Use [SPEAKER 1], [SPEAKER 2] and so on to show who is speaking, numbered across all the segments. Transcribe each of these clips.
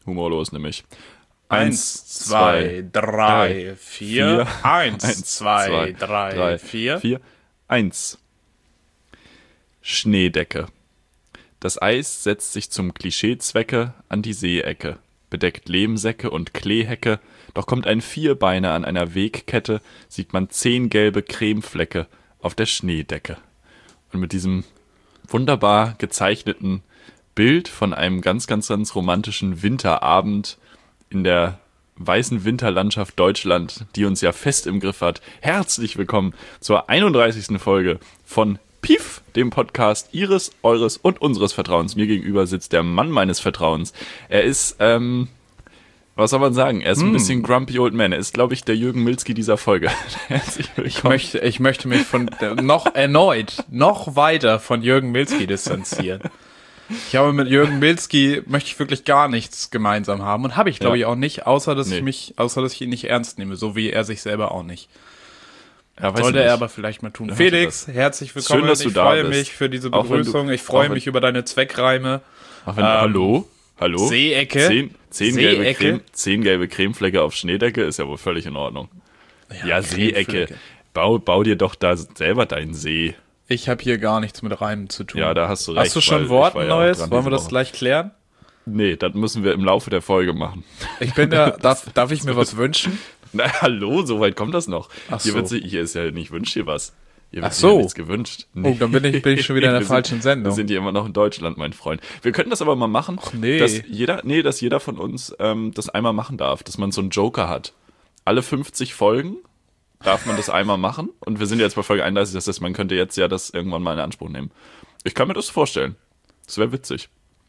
[SPEAKER 1] Humorlos nämlich.
[SPEAKER 2] 1, 2, 3, 4. 1, 2, 3, 4.
[SPEAKER 1] 1. Schneedecke. Das Eis setzt sich zum Klischeezwecke an die Seeecke, bedeckt Lehmsäcke und Kleehecke, doch kommt ein Vierbeiner an einer Wegkette, sieht man 10 gelbe Cremeflecke auf der Schneedecke. Und mit diesem wunderbar gezeichneten Bild von einem ganz, ganz, ganz romantischen Winterabend in der weißen Winterlandschaft Deutschland, die uns ja fest im Griff hat, herzlich willkommen zur 31. Folge von Pief, dem Podcast Ihres, Eures und unseres Vertrauens. Mir gegenüber sitzt der Mann meines Vertrauens. Er ist, was soll man sagen? Er ist ein bisschen grumpy old man. Er ist, glaube ich, der Jürgen Milzki dieser Folge. Herzlich willkommen.
[SPEAKER 2] Ich möchte mich von noch weiter von Jürgen Milzki distanzieren. Ich habe mit Jürgen Milzki, möchte ich wirklich gar nichts gemeinsam haben und habe ich, glaube ich, auch nicht, außer dass ich ihn nicht ernst nehme, so wie er sich selber auch nicht.
[SPEAKER 1] Ja,
[SPEAKER 2] sollte er aber vielleicht mal tun. Ja, Felix, herzlich willkommen.
[SPEAKER 1] Schön, dass du
[SPEAKER 2] ich
[SPEAKER 1] da
[SPEAKER 2] freue
[SPEAKER 1] bist.
[SPEAKER 2] mich für diese Begrüßung. Ich freue mich über deine Zweckreime.
[SPEAKER 1] Hallo?
[SPEAKER 2] Seeecke.
[SPEAKER 1] 10 gelbe Cremeflecke auf Schneedecke ist ja wohl völlig in Ordnung. Ja, Seeecke. Bau dir doch da selber deinen See.
[SPEAKER 2] Ich habe hier gar nichts mit Reimen zu tun.
[SPEAKER 1] Ja, da hast du recht.
[SPEAKER 2] Hast du schon Wort Neues? Wollen wir das gleich klären?
[SPEAKER 1] Nee, das müssen wir im Laufe der Folge machen.
[SPEAKER 2] Ich bin da, darf ich mir was wünschen?
[SPEAKER 1] Na, hallo, so weit kommt das noch.
[SPEAKER 2] Ach so.
[SPEAKER 1] Hier ist ja nicht, wünsch dir was. Hier wird
[SPEAKER 2] Ach so.
[SPEAKER 1] ja nichts gewünscht. Nee.
[SPEAKER 2] Oh, dann bin ich schon wieder in der falschen Sendung.
[SPEAKER 1] Wir sind hier immer noch in Deutschland, mein Freund. Wir könnten das aber mal machen,
[SPEAKER 2] nee.
[SPEAKER 1] dass jeder von uns das einmal machen darf, dass man so einen Joker hat. Alle 50 Folgen darf man das einmal machen und wir sind jetzt bei Folge 31, das heißt, man könnte jetzt ja das irgendwann mal in Anspruch nehmen. Ich kann mir das vorstellen. Das wäre witzig.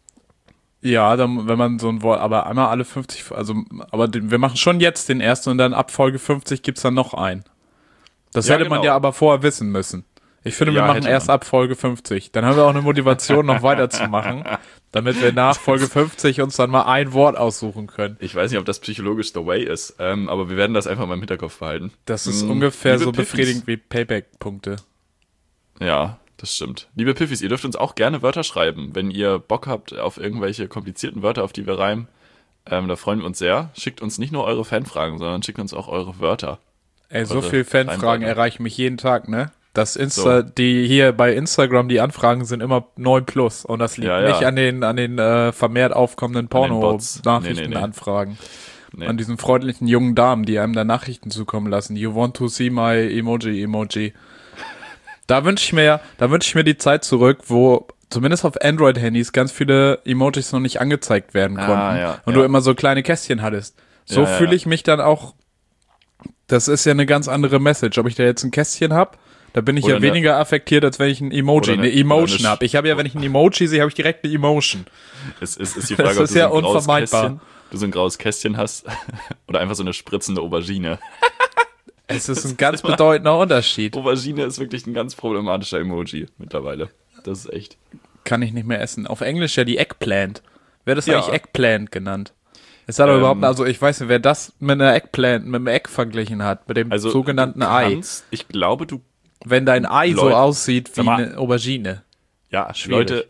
[SPEAKER 2] Ja, dann, wenn man so ein Wort, aber einmal alle 50, wir machen schon jetzt den ersten und dann ab Folge 50 gibt's dann noch einen. Das hätte man ja aber vorher wissen müssen. Ich finde, wir machen erst ab Folge 50. Dann haben wir auch eine Motivation, noch weiterzumachen, damit wir nach Folge 50 uns dann mal ein Wort aussuchen können.
[SPEAKER 1] Ich weiß nicht, ob das psychologisch the way ist, aber wir werden das einfach mal im Hinterkopf behalten.
[SPEAKER 2] Das ist ungefähr so befriedigend wie Payback-Punkte.
[SPEAKER 1] Ja, das stimmt. Liebe Piffis, ihr dürft uns auch gerne Wörter schreiben, wenn ihr Bock habt auf irgendwelche komplizierten Wörter, auf die wir reimen. Da freuen wir uns sehr. Schickt uns nicht nur eure Fanfragen, sondern schickt uns auch eure Wörter.
[SPEAKER 2] Ey, so viel Fanfragen erreichen mich jeden Tag, ne? Die hier bei Instagram, die Anfragen sind immer 9+. Und das liegt nicht an den vermehrt aufkommenden Porno-Nachrichtenanfragen. Nee. An diesen freundlichen jungen Damen, die einem da Nachrichten zukommen lassen. You want to see my Emoji. Da wünsche ich mir die Zeit zurück, wo zumindest auf Android-Handys ganz viele Emojis noch nicht angezeigt werden konnten. Und du immer so kleine Kästchen hattest. So fühle ich mich dann auch. Das ist ja eine ganz andere Message. Ob ich da jetzt ein Kästchen habe, da bin ich weniger affektiert, als wenn ich ein Emoji, eine Emotion habe. Ich habe ja, wenn ich ein Emoji sehe, habe ich direkt eine Emotion.
[SPEAKER 1] Es ist die Frage,
[SPEAKER 2] das ist ja unvermeidbar.
[SPEAKER 1] Du so ein graues Kästchen hast oder einfach so eine spritzende Aubergine.
[SPEAKER 2] Es ist ein ganz bedeutender Unterschied.
[SPEAKER 1] Aubergine ist wirklich ein ganz problematischer Emoji mittlerweile. Das ist echt.
[SPEAKER 2] Kann ich nicht mehr essen. Auf Englisch ja die Eggplant. Wer das eigentlich Eggplant genannt? Es hat aber überhaupt, also ich weiß nicht, wer das mit einer Eggplant, mit einem Egg verglichen hat, mit dem sogenannten Ei.
[SPEAKER 1] Ich glaube,
[SPEAKER 2] wenn dein Ei so aussieht wie eine Aubergine.
[SPEAKER 1] Ja, Leute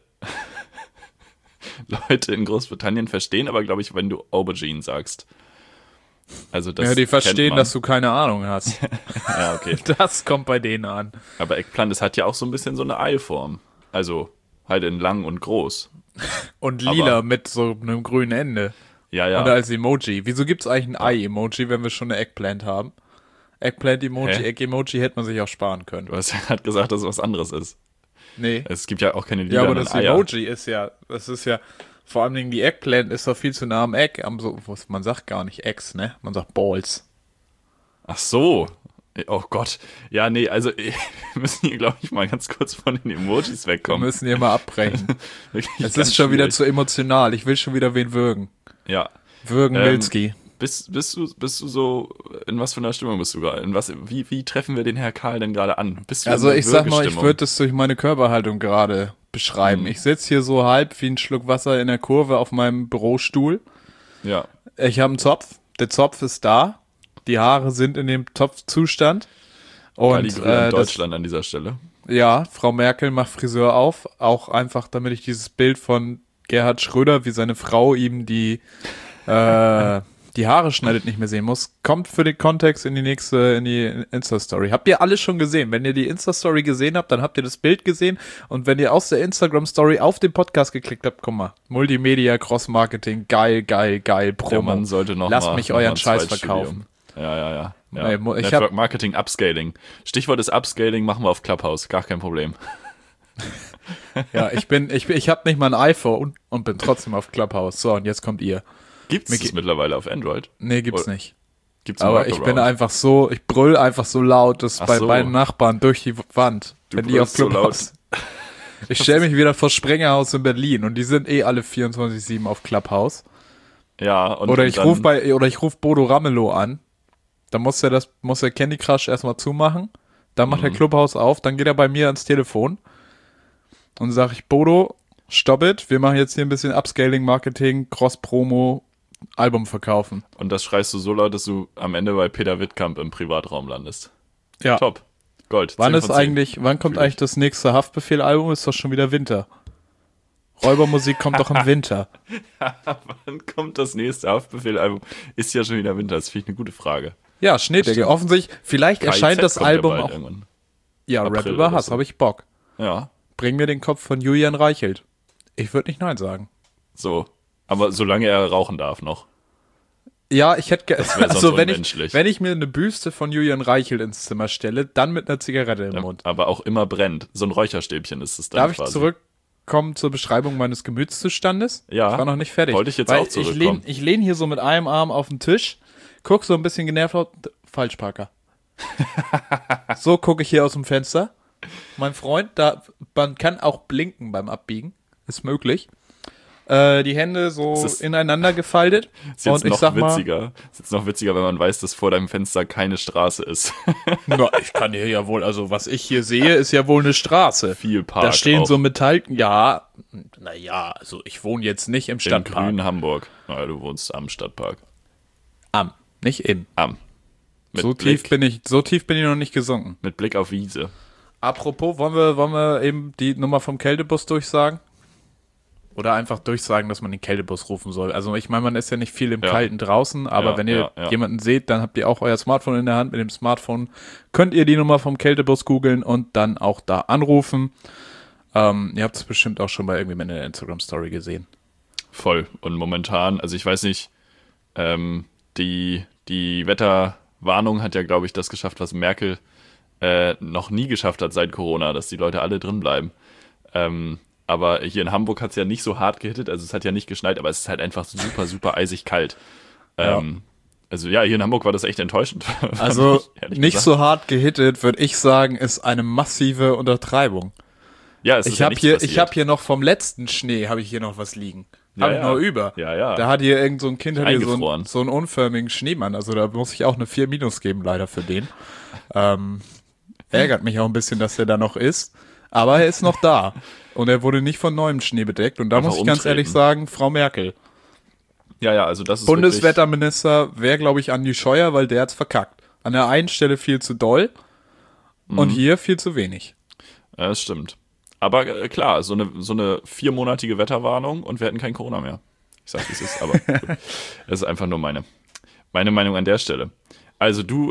[SPEAKER 1] in Großbritannien verstehen aber, glaube ich, wenn du Aubergine sagst. Also das
[SPEAKER 2] die verstehen, dass du keine Ahnung hast.
[SPEAKER 1] Ja, okay.
[SPEAKER 2] Das kommt bei denen an.
[SPEAKER 1] Aber Eggplant, das hat ja auch so ein bisschen so eine Eiform. Also halt in lang und groß.
[SPEAKER 2] Und lila mit so einem grünen Ende.
[SPEAKER 1] Ja.
[SPEAKER 2] Oder als Emoji. Wieso gibt's eigentlich ein Ei-Emoji, wenn wir schon eine Eggplant haben? Eggplant-Emoji, Egg-Emoji hätte man sich auch sparen können.
[SPEAKER 1] Du hast ja gerade gesagt, dass es was anderes ist.
[SPEAKER 2] Nee.
[SPEAKER 1] Es gibt ja auch keine lila
[SPEAKER 2] Eier. Ja, aber das
[SPEAKER 1] Eier.
[SPEAKER 2] Emoji das ist ja, vor allem die Eggplant ist doch viel zu nah am Egg. Man sagt gar nicht Eggs, ne? Man sagt Balls.
[SPEAKER 1] Ach so. Oh Gott. Ja, nee, also wir müssen hier, glaube ich, mal ganz kurz von den Emojis wegkommen.
[SPEAKER 2] Wir müssen hier mal abbrechen. Es ist schon wieder zu emotional. Ich will schon wieder wen würgen.
[SPEAKER 1] Ja.
[SPEAKER 2] Würgen Milzki.
[SPEAKER 1] Bist du so, in was für einer Stimmung bist du gerade? Wie treffen wir den Herr Karl denn gerade an?
[SPEAKER 2] Also ich sag mal, ich würde das durch meine Körperhaltung gerade beschreiben. Ich sitze hier so halb wie ein Schluck Wasser in der Kurve auf meinem Bürostuhl.
[SPEAKER 1] Ja.
[SPEAKER 2] Ich habe einen Zopf. Der Zopf ist da. Die Haare sind in dem Topfzustand. Und
[SPEAKER 1] Deutschland an dieser Stelle.
[SPEAKER 2] Ja, Frau Merkel macht Friseur auf. Auch einfach, damit ich dieses Bild von Gerhard Schröder, wie seine Frau ihm die die Haare schneidet, nicht mehr sehen muss, kommt für den Kontext in die Insta-Story. Habt ihr alles schon gesehen? Wenn ihr die Insta-Story gesehen habt, dann habt ihr das Bild gesehen. Und wenn ihr aus der Instagram-Story auf den Podcast geklickt habt, guck mal, Multimedia, Cross-Marketing, geil, Promo.
[SPEAKER 1] Der Mann sollte
[SPEAKER 2] Lasst mich euren Scheiß verkaufen.
[SPEAKER 1] Ja. Network Marketing, Upscaling. Stichwort ist Upscaling, machen wir auf Clubhouse, gar kein Problem.
[SPEAKER 2] Ja, ich habe nicht mal ein iPhone und bin trotzdem auf Clubhouse. So, und jetzt kommt ihr.
[SPEAKER 1] Gibt's das mittlerweile auf Android?
[SPEAKER 2] Nee, gibt's nicht.
[SPEAKER 1] Gibt's
[SPEAKER 2] aber ich bin einfach so, ich brüll einfach so laut, dass bei meinen Nachbarn durch die Wand, wenn die auf Clubhouse. So ich stelle mich wieder vor Sprengerhaus in Berlin und die sind alle 24/7 auf Clubhouse.
[SPEAKER 1] Ja, und
[SPEAKER 2] oder ich ruf Bodo Ramelow an. Dann muss er Candy Crush erstmal zumachen. Dann macht er Clubhouse auf, dann geht er bei mir ans Telefon und sage ich, Bodo, stop it, wir machen jetzt hier ein bisschen Upscaling, Marketing, Cross-Promo, Album verkaufen.
[SPEAKER 1] Und das schreist du so laut, dass du am Ende bei Peter Wittkamp im Privatraum landest.
[SPEAKER 2] Ja.
[SPEAKER 1] Top. Gold.
[SPEAKER 2] Wann kommt eigentlich das nächste Haftbefehl-Album? Ist doch schon wieder Winter. Räubermusik kommt doch im Winter.
[SPEAKER 1] Wann kommt das nächste Haftbefehl-Album? Ist ja schon wieder Winter, das finde ich eine gute Frage.
[SPEAKER 2] Ja, Schneedecke. Offensichtlich, vielleicht erscheint das Album auch.
[SPEAKER 1] Irgendwann.
[SPEAKER 2] Ja, April Rap über Hass, habe ich Bock.
[SPEAKER 1] Ja.
[SPEAKER 2] Bring mir den Kopf von Julian Reichelt. Ich würde nicht Nein sagen.
[SPEAKER 1] So, aber solange er rauchen darf noch.
[SPEAKER 2] Ja, ich hätte
[SPEAKER 1] also
[SPEAKER 2] wenn ich mir eine Büste von Julian Reichelt ins Zimmer stelle, dann mit einer Zigarette im Mund.
[SPEAKER 1] Aber auch immer brennt. So ein Räucherstäbchen ist es dann
[SPEAKER 2] Darf
[SPEAKER 1] quasi.
[SPEAKER 2] Ich zurückkommen zur Beschreibung meines Gemütszustandes?
[SPEAKER 1] Ja.
[SPEAKER 2] Ich war noch nicht fertig.
[SPEAKER 1] Wollte ich jetzt auch zurückkommen.
[SPEAKER 2] Ich lehne hier so mit einem Arm auf den Tisch, guck so ein bisschen genervt auf. Falschparker. So gucke ich hier aus dem Fenster. Mein Freund, man kann auch blinken beim Abbiegen. Ist möglich. Die Hände so ineinander gefaltet.
[SPEAKER 1] Ist jetzt noch witziger, wenn man weiß, dass vor deinem Fenster keine Straße ist.
[SPEAKER 2] Na, ich kann hier ja wohl, also was ich hier sehe, ist ja wohl eine Straße.
[SPEAKER 1] Viel Park.
[SPEAKER 2] Da stehen
[SPEAKER 1] auch.
[SPEAKER 2] So also ich wohne jetzt nicht im Stadtpark.
[SPEAKER 1] Im grünen Hamburg. Naja, du wohnst am Stadtpark.
[SPEAKER 2] Nicht im. So
[SPEAKER 1] Blick,
[SPEAKER 2] tief bin ich noch nicht gesunken.
[SPEAKER 1] Mit Blick auf Wiese.
[SPEAKER 2] Apropos, wollen wir eben die Nummer vom Kältebus durchsagen? Oder einfach durchsagen, dass man den Kältebus rufen soll. Also ich meine, man ist ja nicht viel im Kalten draußen, aber wenn ihr jemanden seht, dann habt ihr auch euer Smartphone in der Hand. Mit dem Smartphone könnt ihr die Nummer vom Kältebus googeln und dann auch da anrufen. Ihr habt es bestimmt auch schon bei irgendjemandem in der Instagram-Story gesehen.
[SPEAKER 1] Voll. Und momentan, also ich weiß nicht, die Wetterwarnung hat ja, glaube ich, das geschafft, was Merkel noch nie geschafft hat seit Corona, dass die Leute alle drin bleiben. Aber hier in Hamburg hat es ja nicht so hart gehittet, also es hat ja nicht geschneit, aber es ist halt einfach super, super eisig kalt. Also ja, hier in Hamburg war das echt enttäuschend.
[SPEAKER 2] Also nicht so hart gehittet, würde ich sagen, ist eine massive Untertreibung.
[SPEAKER 1] Ja, es ist
[SPEAKER 2] ich habe hier noch vom letzten Schnee, habe ich hier noch was liegen. Habe ich noch über.
[SPEAKER 1] Ja.
[SPEAKER 2] Da hat hier irgend so ein Kind so einen unförmigen Schneemann, also da muss ich auch eine 4- geben, leider für den. Ärgert mich auch ein bisschen, dass der da noch ist. Aber er ist noch da. Und er wurde nicht von neuem Schnee bedeckt. Und da muss ich ganz ehrlich sagen, Frau Merkel.
[SPEAKER 1] Ja, also das ist
[SPEAKER 2] Bundeswetterminister wäre, glaube ich, Andi Scheuer, weil der hat's verkackt. An der einen Stelle viel zu doll und hier viel zu wenig.
[SPEAKER 1] Ja, das stimmt. Aber klar, so eine 4-monatige Wetterwarnung und wir hätten kein Corona mehr. Ich sag, wie es ist, aber gut. Das ist einfach nur meine Meinung an der Stelle. Also du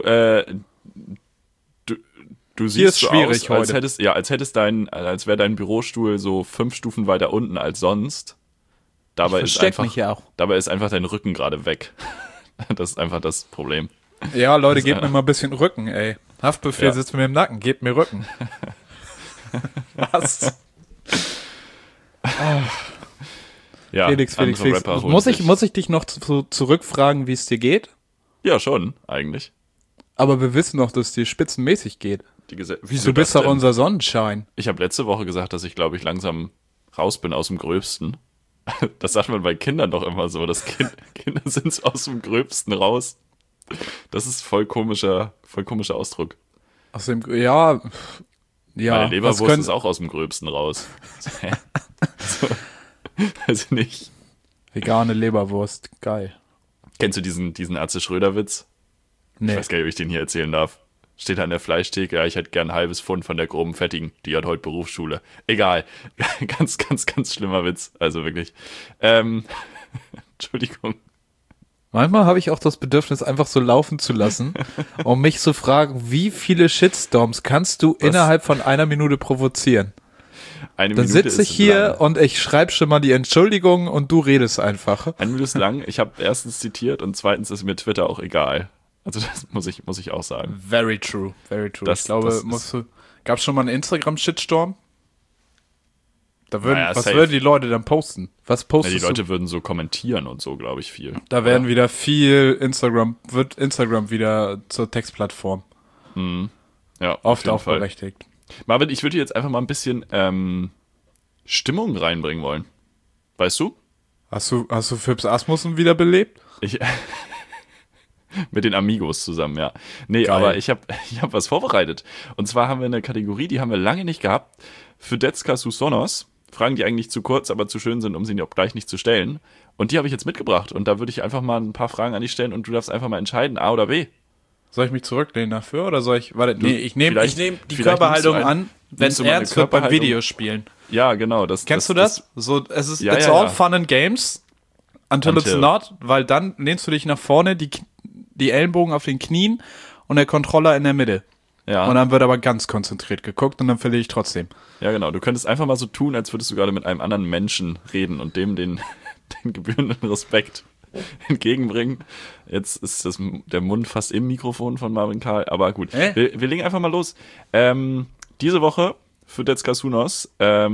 [SPEAKER 1] siehst so aus, als wäre dein Bürostuhl so 5 Stufen weiter unten als sonst. Dabei ist einfach dein Rücken gerade weg. Das ist einfach das Problem.
[SPEAKER 2] Ja, Leute, gebt mir mal ein bisschen Rücken, ey. Haftbefehl sitzt mir im Nacken, gebt mir Rücken. Was?
[SPEAKER 1] Ja,
[SPEAKER 2] Felix. Muss ich dich noch zurückfragen, wie es dir geht?
[SPEAKER 1] Ja, schon, eigentlich.
[SPEAKER 2] Aber wir wissen doch, dass es dir spitzenmäßig geht.
[SPEAKER 1] Wieso
[SPEAKER 2] du bist doch unser Sonnenschein.
[SPEAKER 1] Ich habe letzte Woche gesagt, dass ich, glaube ich, langsam raus bin aus dem Gröbsten. Das sagt man bei Kindern doch immer so, dass Kinder sind aus dem Gröbsten raus. Das ist voll komischer Ausdruck.
[SPEAKER 2] Aus dem, ja.
[SPEAKER 1] Meine Leberwurst ist auch aus dem Gröbsten raus. So, weiß ich nicht.
[SPEAKER 2] Vegane Leberwurst, geil.
[SPEAKER 1] Kennst du diesen Atze Schröder-Witz? Nee. Ich weiß gar nicht, ob ich den hier erzählen darf. Steht an der Fleischtheke, ja, ich hätte gern ein halbes Pfund von der groben Fettigen, die hat heute Berufsschule. Egal. Ganz, ganz, ganz schlimmer Witz. Also wirklich. Entschuldigung.
[SPEAKER 2] Manchmal habe ich auch das Bedürfnis, einfach so laufen zu lassen, um mich zu fragen, wie viele Shitstorms kannst du innerhalb von einer Minute provozieren? Dann sitze ich hier und ich schreibe schon mal die Entschuldigung und du redest einfach.
[SPEAKER 1] Eine Minute ist lang. Ich habe erstens zitiert und zweitens ist mir Twitter auch egal. Also das muss ich auch sagen.
[SPEAKER 2] Very true, very true. Ich glaube, gab es schon mal einen Instagram-Shitstorm? Was würden die Leute dann posten? Was postest
[SPEAKER 1] du? Die Leute würden so kommentieren und so, glaube ich, viel.
[SPEAKER 2] Da werden wieder wird Instagram wieder zur Textplattform.
[SPEAKER 1] Ja,
[SPEAKER 2] oft auch berechtigt.
[SPEAKER 1] Marvin, ich würde jetzt einfach mal ein bisschen Stimmung reinbringen wollen. Weißt du?
[SPEAKER 2] Hast du Phipps Asmussen wiederbelebt?
[SPEAKER 1] Mit den Amigos zusammen, ja. Nee, geil. Aber ich hab was vorbereitet. Und zwar haben wir eine Kategorie, die haben wir lange nicht gehabt. Für Decka Susonos. Fragen, die eigentlich zu kurz, aber zu schön sind, um sie auch gleich nicht zu stellen. Und die habe ich jetzt mitgebracht. Und da würde ich einfach mal ein paar Fragen an dich stellen und du darfst einfach mal entscheiden, A oder B.
[SPEAKER 2] Soll ich mich zurücklehnen dafür oder soll ich... Warte, ich nehme die Körperhaltung an, wenn es ernst wird beim Videospielen.
[SPEAKER 1] Ja, genau.
[SPEAKER 2] Kennst du das? So, it's all fun and games until it's not, weil dann lehnst du dich nach vorne, die Ellenbogen auf den Knien und der Controller in der Mitte. Ja. Und dann wird aber ganz konzentriert geguckt und dann verliere ich trotzdem.
[SPEAKER 1] Ja, genau. Du könntest einfach mal so tun, als würdest du gerade mit einem anderen Menschen reden und dem den gebührenden Respekt entgegenbringen. Jetzt ist der Mund fast im Mikrofon von Marvin Karl, aber gut. Wir legen einfach mal los. Diese Woche für Decka Susonos.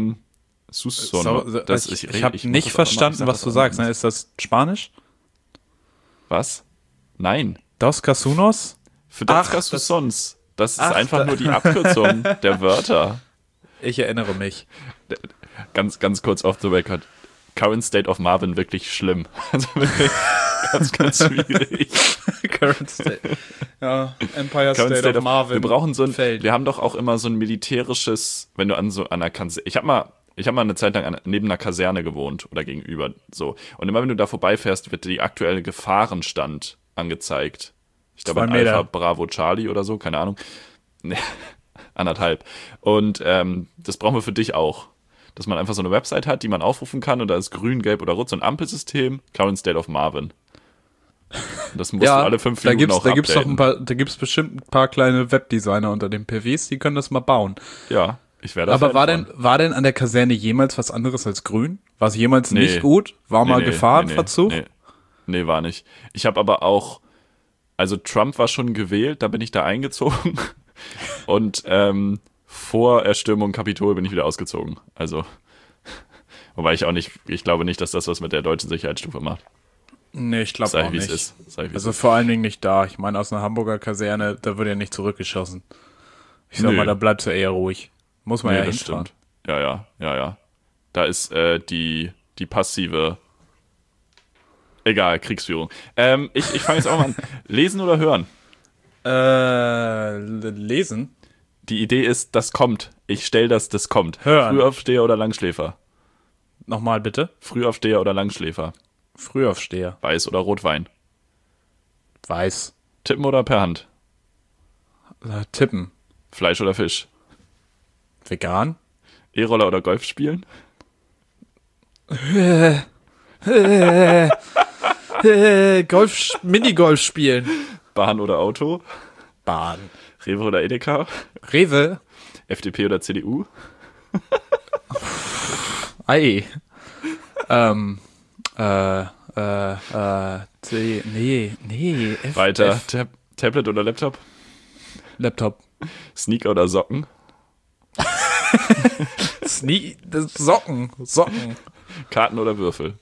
[SPEAKER 2] Ich habe nicht verstanden, was du sagst. Ist das Spanisch?
[SPEAKER 1] Was? Nein.
[SPEAKER 2] Dos Casunos?
[SPEAKER 1] Für Decka Susonos. Das ist einfach nur die Abkürzung der Wörter.
[SPEAKER 2] Ich erinnere mich.
[SPEAKER 1] Ganz, ganz kurz off the record. Current State of Marvin wirklich schlimm. Also wirklich ganz, ganz schwierig.
[SPEAKER 2] Current State. Ja, Empire State of Marvin.
[SPEAKER 1] Wir brauchen wir haben doch auch immer so ein militärisches, wenn du an einer Kaserne, ich hab mal eine Zeit lang neben einer Kaserne gewohnt oder gegenüber, so. Und immer wenn du da vorbeifährst, wird die aktuelle Gefahrenstand angezeigt. Ich glaube, ein Alpha Bravo Charlie oder so, keine Ahnung. Nee, 1,5. Und das brauchen wir für dich auch. Dass man einfach so eine Website hat, die man aufrufen kann und da ist grün, gelb oder rot, so ein Ampelsystem, Current State of Marvin. Das musst du alle 5 Minuten auch updaten.
[SPEAKER 2] Da gibt's bestimmt ein paar kleine Webdesigner unter den PWs, die können das mal bauen.
[SPEAKER 1] Ja, ich werde
[SPEAKER 2] Aber war denn an der Kaserne jemals was anderes als grün? War es jemals nicht gut? War mal Gefahrenverzug?
[SPEAKER 1] Nee, war nicht. Ich habe aber auch, also Trump war schon gewählt, da bin ich da eingezogen und vor Erstürmung Kapitol bin ich wieder ausgezogen. Also, wobei ich glaube nicht, dass das was mit der deutschen Sicherheitsstufe macht.
[SPEAKER 2] Nee, ich glaube auch nicht. Also vor allen Dingen nicht da. Ich meine, aus einer Hamburger Kaserne, da wird ja nicht zurückgeschossen. Ich sag mal, da bleibst du eher ruhig. Muss man ja hinfahren.
[SPEAKER 1] Ja. Da ist die passive, egal, Kriegsführung. Ich fange jetzt auch mal an. Lesen oder hören?
[SPEAKER 2] Lesen?
[SPEAKER 1] Die Idee ist, das kommt. Ich stelle das kommt.
[SPEAKER 2] Hören.
[SPEAKER 1] Frühaufsteher oder Langschläfer?
[SPEAKER 2] Nochmal bitte?
[SPEAKER 1] Frühaufsteher oder Langschläfer?
[SPEAKER 2] Frühaufsteher.
[SPEAKER 1] Weiß oder Rotwein?
[SPEAKER 2] Weiß.
[SPEAKER 1] Tippen oder per Hand?
[SPEAKER 2] Tippen.
[SPEAKER 1] Fleisch oder Fisch?
[SPEAKER 2] Vegan.
[SPEAKER 1] E-Roller oder Golf spielen?
[SPEAKER 2] Minigolf spielen.
[SPEAKER 1] Bahn oder Auto?
[SPEAKER 2] Bahn.
[SPEAKER 1] Rewe oder Edeka?
[SPEAKER 2] Rewe.
[SPEAKER 1] FDP oder CDU?
[SPEAKER 2] Nee.
[SPEAKER 1] Weiter. Tablet oder Laptop?
[SPEAKER 2] Laptop.
[SPEAKER 1] Sneaker oder Socken?
[SPEAKER 2] Socken.
[SPEAKER 1] Karten oder Würfel?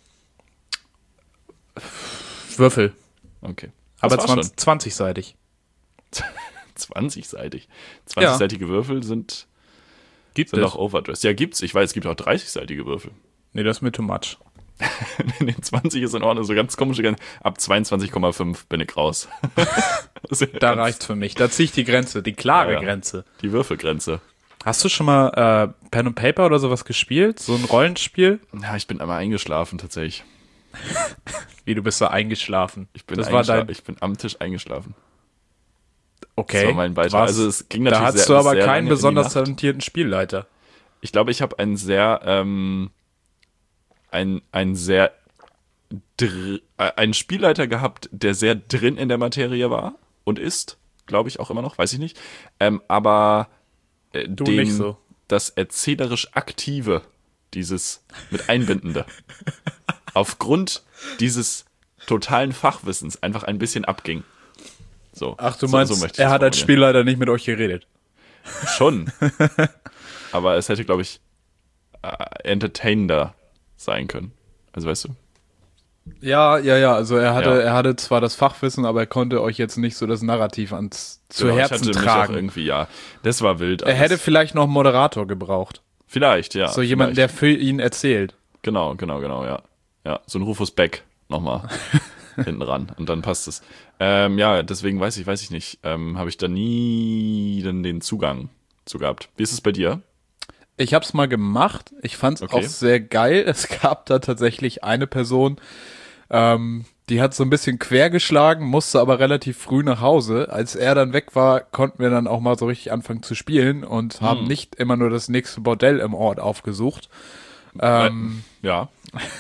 [SPEAKER 2] Würfel.
[SPEAKER 1] Okay.
[SPEAKER 2] Aber 20-seitig.
[SPEAKER 1] 20-seitig? 20-seitige Würfel sind auch overdressed. Ja, gibt's. Ich weiß, es gibt auch 30-seitige Würfel.
[SPEAKER 2] Nee, das ist mir too much.
[SPEAKER 1] Nee, 20 ist in Ordnung. So ganz komisch. Ab 22,5 bin ich raus.
[SPEAKER 2] Da reicht's für mich. Da ziehe ich die Grenze, die klare Grenze.
[SPEAKER 1] Die Würfelgrenze.
[SPEAKER 2] Hast du schon mal Pen and Paper oder sowas gespielt? So ein Rollenspiel?
[SPEAKER 1] Ja, ich bin einmal eingeschlafen tatsächlich.
[SPEAKER 2] Wie, du bist da eingeschlafen?
[SPEAKER 1] Ich bin am Tisch eingeschlafen.
[SPEAKER 2] Okay.
[SPEAKER 1] Das war mein Beitrag. Also es ging natürlich
[SPEAKER 2] da hattest du aber keinen besonders talentierten Spielleiter.
[SPEAKER 1] Ich glaube, ich habe einen sehr einen Spielleiter gehabt, der sehr drin in der Materie war und ist, glaube ich auch immer noch, weiß ich nicht. Aber
[SPEAKER 2] nicht so.
[SPEAKER 1] Das erzählerisch Aktive, dieses mit Einbindende, aufgrund dieses totalen Fachwissens einfach ein bisschen abging. So.
[SPEAKER 2] Ach, du meinst, so er hat als Spielleiter nicht mit euch geredet?
[SPEAKER 1] Schon. Aber es hätte, glaube ich, entertainender sein können. Also weißt du?
[SPEAKER 2] Ja. Also er hatte zwar das Fachwissen, aber er konnte euch jetzt nicht so das Narrativ zu Herzen tragen.
[SPEAKER 1] Irgendwie, ja. Das war wild.
[SPEAKER 2] Er hätte vielleicht noch einen Moderator gebraucht.
[SPEAKER 1] Vielleicht, ja.
[SPEAKER 2] So jemand, der für ihn erzählt.
[SPEAKER 1] Genau, ja. Ja, so ein Rufus Beck nochmal hinten ran und dann passt es. Ja, deswegen weiß ich nicht. Habe ich da nie den Zugang zu gehabt. Wie ist es bei dir?
[SPEAKER 2] Ich habe es mal gemacht. Ich fand es auch sehr geil. Es gab da tatsächlich eine Person, die hat so ein bisschen quer geschlagen, musste aber relativ früh nach Hause. Als er dann weg war, konnten wir dann auch mal so richtig anfangen zu spielen und haben nicht immer nur das nächste Bordell im Ort aufgesucht.
[SPEAKER 1] Ja.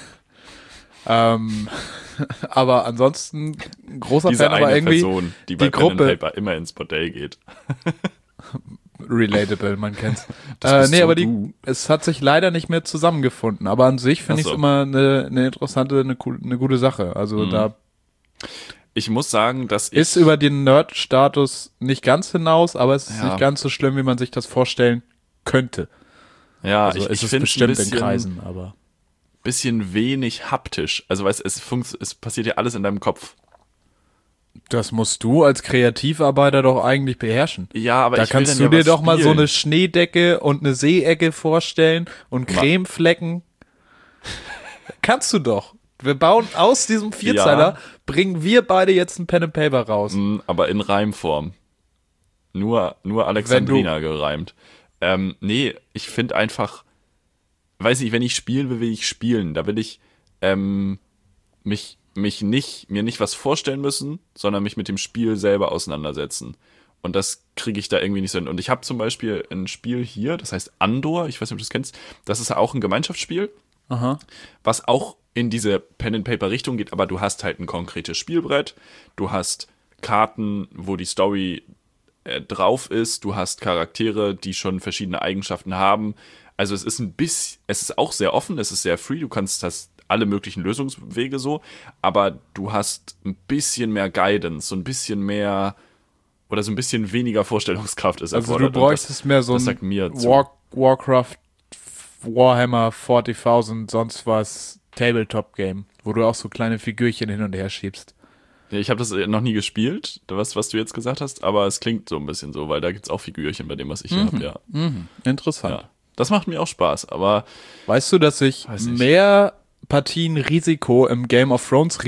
[SPEAKER 2] Aber ansonsten großer
[SPEAKER 1] Diese
[SPEAKER 2] Fan, aber irgendwie
[SPEAKER 1] Person, die bei
[SPEAKER 2] Gruppe
[SPEAKER 1] Pen and Paper immer ins Bordell geht.
[SPEAKER 2] Relatable, man kennt's. Aber es hat sich leider nicht mehr zusammengefunden. Aber an sich finde ich es immer eine interessante, eine gute Sache. Also da.
[SPEAKER 1] Ich muss sagen, dass
[SPEAKER 2] ist über den Nerd-Status nicht ganz hinaus, aber es ist nicht ganz so schlimm, wie man sich das vorstellen könnte.
[SPEAKER 1] Ja,
[SPEAKER 2] also ich finde bestimmt in Kreisen, aber
[SPEAKER 1] bisschen wenig haptisch. Also weißt, es passiert ja alles in deinem Kopf.
[SPEAKER 2] Das musst du als Kreativarbeiter doch eigentlich beherrschen.
[SPEAKER 1] Ja, aber
[SPEAKER 2] da kannst du dir doch mal so eine Schneedecke und eine Seeecke vorstellen und Cremeflecken. Kannst du doch. Wir bauen aus diesem Vierzeiler, bringen wir beide jetzt ein Pen and Paper raus.
[SPEAKER 1] Aber in Reimform. Nur Alexandrina gereimt. Nee, ich finde einfach, weiß nicht, wenn ich spielen will ich spielen. Da will ich mir nicht was vorstellen müssen, sondern mich mit dem Spiel selber auseinandersetzen. Und das kriege ich da irgendwie nicht so hin. Und ich habe zum Beispiel ein Spiel hier, das heißt Andor, ich weiß nicht, ob du das kennst, das ist auch ein Gemeinschaftsspiel, was auch in diese Pen-and-Paper-Richtung geht, aber du hast halt ein konkretes Spielbrett, du hast Karten, wo die Story drauf ist, du hast Charaktere, die schon verschiedene Eigenschaften haben. Also es ist auch sehr offen, es ist sehr free, du kannst alle möglichen Lösungswege so, aber du hast ein bisschen mehr Guidance, so ein bisschen mehr oder so ein bisschen weniger Vorstellungskraft ist erfordert.
[SPEAKER 2] Also du bräuchtest mehr so ein Warcraft, Warhammer 40.000, sonst was Tabletop-Game, wo du auch so kleine Figürchen hin und her schiebst.
[SPEAKER 1] Ja, ich habe das noch nie gespielt, was du jetzt gesagt hast, aber es klingt so ein bisschen so, weil da gibt's auch Figürchen bei dem, was ich hier habe, ja.
[SPEAKER 2] Interessant.
[SPEAKER 1] Ja, das macht mir auch Spaß, aber
[SPEAKER 2] weißt du, dass ich mehr Partien Risiko im Game of Thrones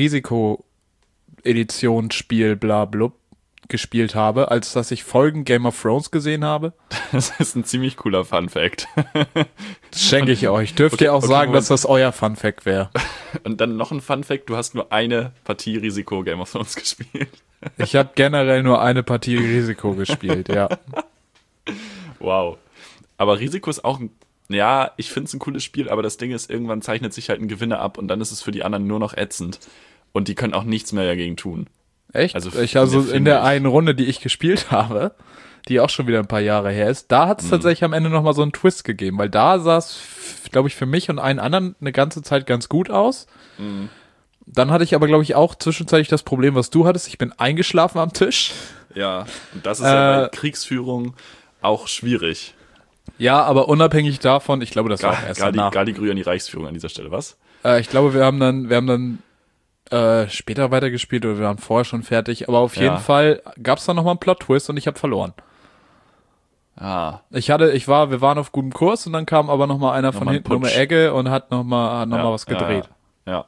[SPEAKER 2] Risiko-Edition-Spiel blablub gespielt habe, als dass ich Folgen Game of Thrones gesehen habe?
[SPEAKER 1] Das ist ein ziemlich cooler Fun-Fact.
[SPEAKER 2] Das schenke ich euch. Dürft ihr auch sagen, dass das euer Fun-Fact wäre?
[SPEAKER 1] Und dann noch ein Fun-Fact, du hast nur eine Partie Risiko Game of Thrones gespielt.
[SPEAKER 2] Ich habe generell nur eine Partie Risiko gespielt, ja.
[SPEAKER 1] Wow. Aber Risiko ist auch ich finde es ein cooles Spiel, aber das Ding ist, irgendwann zeichnet sich halt ein Gewinner ab und dann ist es für die anderen nur noch ätzend. Und die können auch nichts mehr dagegen tun.
[SPEAKER 2] Echt? Also in der einen Runde, die ich gespielt habe, die auch schon wieder ein paar Jahre her ist, da hat es tatsächlich am Ende nochmal so einen Twist gegeben, weil da sah es, glaube ich, für mich und einen anderen eine ganze Zeit ganz gut aus. Dann hatte ich aber, glaube ich, auch zwischenzeitlich das Problem, was du hattest. Ich bin eingeschlafen am Tisch.
[SPEAKER 1] Ja, und das ist ja bei Kriegsführung auch schwierig.
[SPEAKER 2] Ja, aber unabhängig davon, ich glaube, das war auch erst danach.
[SPEAKER 1] Galligrü an die Reichsführung an dieser Stelle, was?
[SPEAKER 2] Ich glaube, wir haben dann später weitergespielt oder wir waren vorher schon fertig, aber auf jeden Fall gab es dann nochmal einen Plot-Twist und ich habe verloren. Wir waren auf gutem Kurs und dann kam aber nochmal einer von hinten um die Ecke und hat nochmal was gedreht.
[SPEAKER 1] Ja.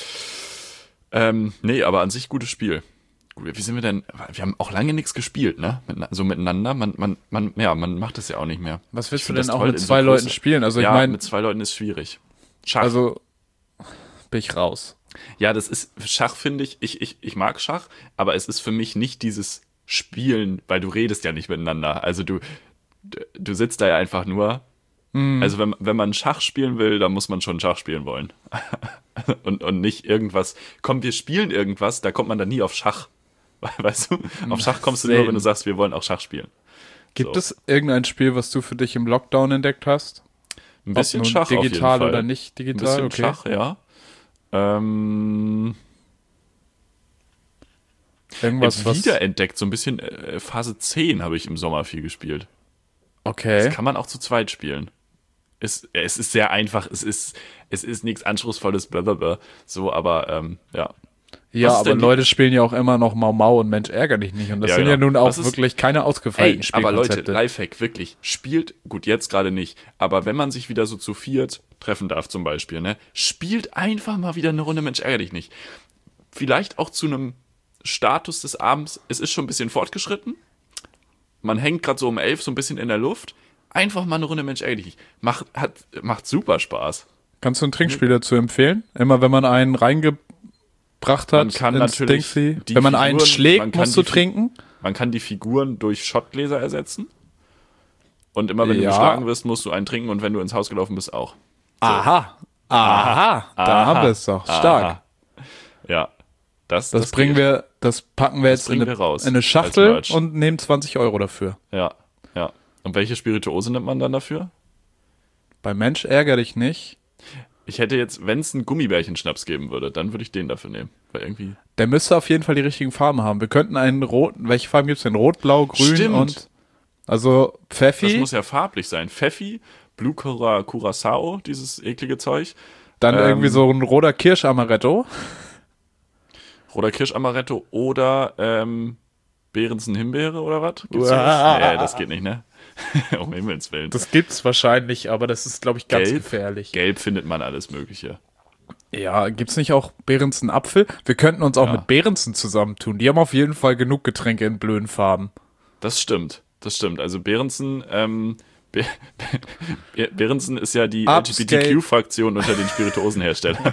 [SPEAKER 1] Nee, aber an sich gutes Spiel. Wie sind wir denn? Wir haben auch lange nichts gespielt, ne? So miteinander. Man macht das ja auch nicht mehr.
[SPEAKER 2] Was willst du denn auch mit zwei Leuten spielen? Also ich meine,
[SPEAKER 1] mit zwei Leuten ist schwierig. Schach.
[SPEAKER 2] Also bin ich raus.
[SPEAKER 1] Ja, das ist Schach, finde ich. Ich mag Schach, aber es ist für mich nicht dieses Spielen, weil du redest ja nicht miteinander. Also du sitzt da ja einfach nur Also wenn man Schach spielen will, dann muss man schon Schach spielen wollen. und nicht irgendwas. Komm, wir spielen irgendwas, da kommt man dann nie auf Schach. Weißt du? Auf Schach kommst du nur, wenn du sagst, wir wollen auch Schach spielen.
[SPEAKER 2] Gibt es irgendein Spiel, was du für dich im Lockdown entdeckt hast?
[SPEAKER 1] Ein bisschen Schach
[SPEAKER 2] digital
[SPEAKER 1] auf jeden Fall.
[SPEAKER 2] Oder nicht digital?
[SPEAKER 1] Ein bisschen Schach, ja.
[SPEAKER 2] Irgendwas, was
[SPEAKER 1] wiederentdeckt, so ein bisschen Phase 10 habe ich im Sommer viel gespielt.
[SPEAKER 2] Okay.
[SPEAKER 1] Das kann man auch zu zweit spielen. Es ist sehr einfach, es ist nichts Anspruchsvolles, blablabla. So, aber ja.
[SPEAKER 2] Ja, aber Leute spielen ja auch immer noch Mau Mau und Mensch ärger dich nicht. Und das sind ja nun auch wirklich keine ausgefeilten Spielkonzepte.
[SPEAKER 1] Aber Leute, Lifehack, wirklich, spielt, gut, jetzt gerade nicht, aber wenn man sich wieder so zu viert treffen darf zum Beispiel, ne, spielt einfach mal wieder eine Runde Mensch ärger dich nicht. Vielleicht auch zu einem Status des Abends, es ist schon ein bisschen fortgeschritten, man hängt gerade so um 11 so ein bisschen in der Luft, einfach mal eine Runde Mensch ärger dich nicht. Macht super Spaß.
[SPEAKER 2] Kannst du ein Trinkspiel dazu empfehlen? Immer wenn man einen reingebracht hat,
[SPEAKER 1] man kann natürlich
[SPEAKER 2] wenn man einen schlägt, musst du trinken.
[SPEAKER 1] Man kann die Figuren durch Schottgläser ersetzen. Und immer wenn du geschlagen wirst, musst du einen trinken und wenn du ins Haus gelaufen bist, auch. So.
[SPEAKER 2] Aha, da haben wir es doch. Stark.
[SPEAKER 1] Ja. Das
[SPEAKER 2] packen wir jetzt in eine Schachtel und nehmen 20 € dafür.
[SPEAKER 1] Ja. Und welche Spirituose nimmt man dann dafür?
[SPEAKER 2] Bei Mensch ärger dich nicht.
[SPEAKER 1] Ich hätte jetzt, wenn es einen Gummibärchen-Schnaps geben würde, dann würde ich den dafür nehmen. Weil irgendwie.
[SPEAKER 2] Der müsste auf jeden Fall die richtigen Farben haben. Wir könnten einen roten, welche Farben gibt es denn? Rot, Blau, Grün.
[SPEAKER 1] Stimmt.
[SPEAKER 2] Und also Pfeffi.
[SPEAKER 1] Das muss ja farblich sein. Pfeffi, Blue Curacao, dieses eklige Zeug.
[SPEAKER 2] Dann irgendwie so ein roter Kirschamaretto.
[SPEAKER 1] Roter Kirschamaretto oder Behrensen Himbeere oder was? Gibt's nee, das geht nicht, ne? Um Himmels Willen.
[SPEAKER 2] Das gibt's wahrscheinlich, aber das ist, glaube ich, ganz gefährlich.
[SPEAKER 1] Gelb findet man alles Mögliche.
[SPEAKER 2] Ja, gibt's nicht auch Behrensen Apfel? Wir könnten uns auch mit Behrensen zusammentun. Die haben auf jeden Fall genug Getränke in blöden Farben.
[SPEAKER 1] Das stimmt. Also Behrensen, Behrensen ist ja die LGBTQ-Fraktion unter den Spirituosenherstellern.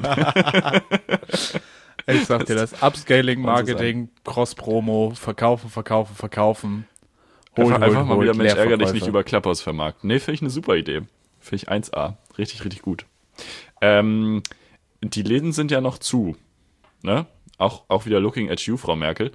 [SPEAKER 2] Ich sag dir das. Upscaling, Marketing, Cross-Promo, verkaufen.
[SPEAKER 1] Einfach mal wieder Mensch ärger dich nicht über Clubhouse vermarkten. Nee, finde ich eine super Idee. Finde ich 1A. Richtig, richtig gut. Die Läden sind ja noch zu. Ne? Auch wieder looking at you, Frau Merkel.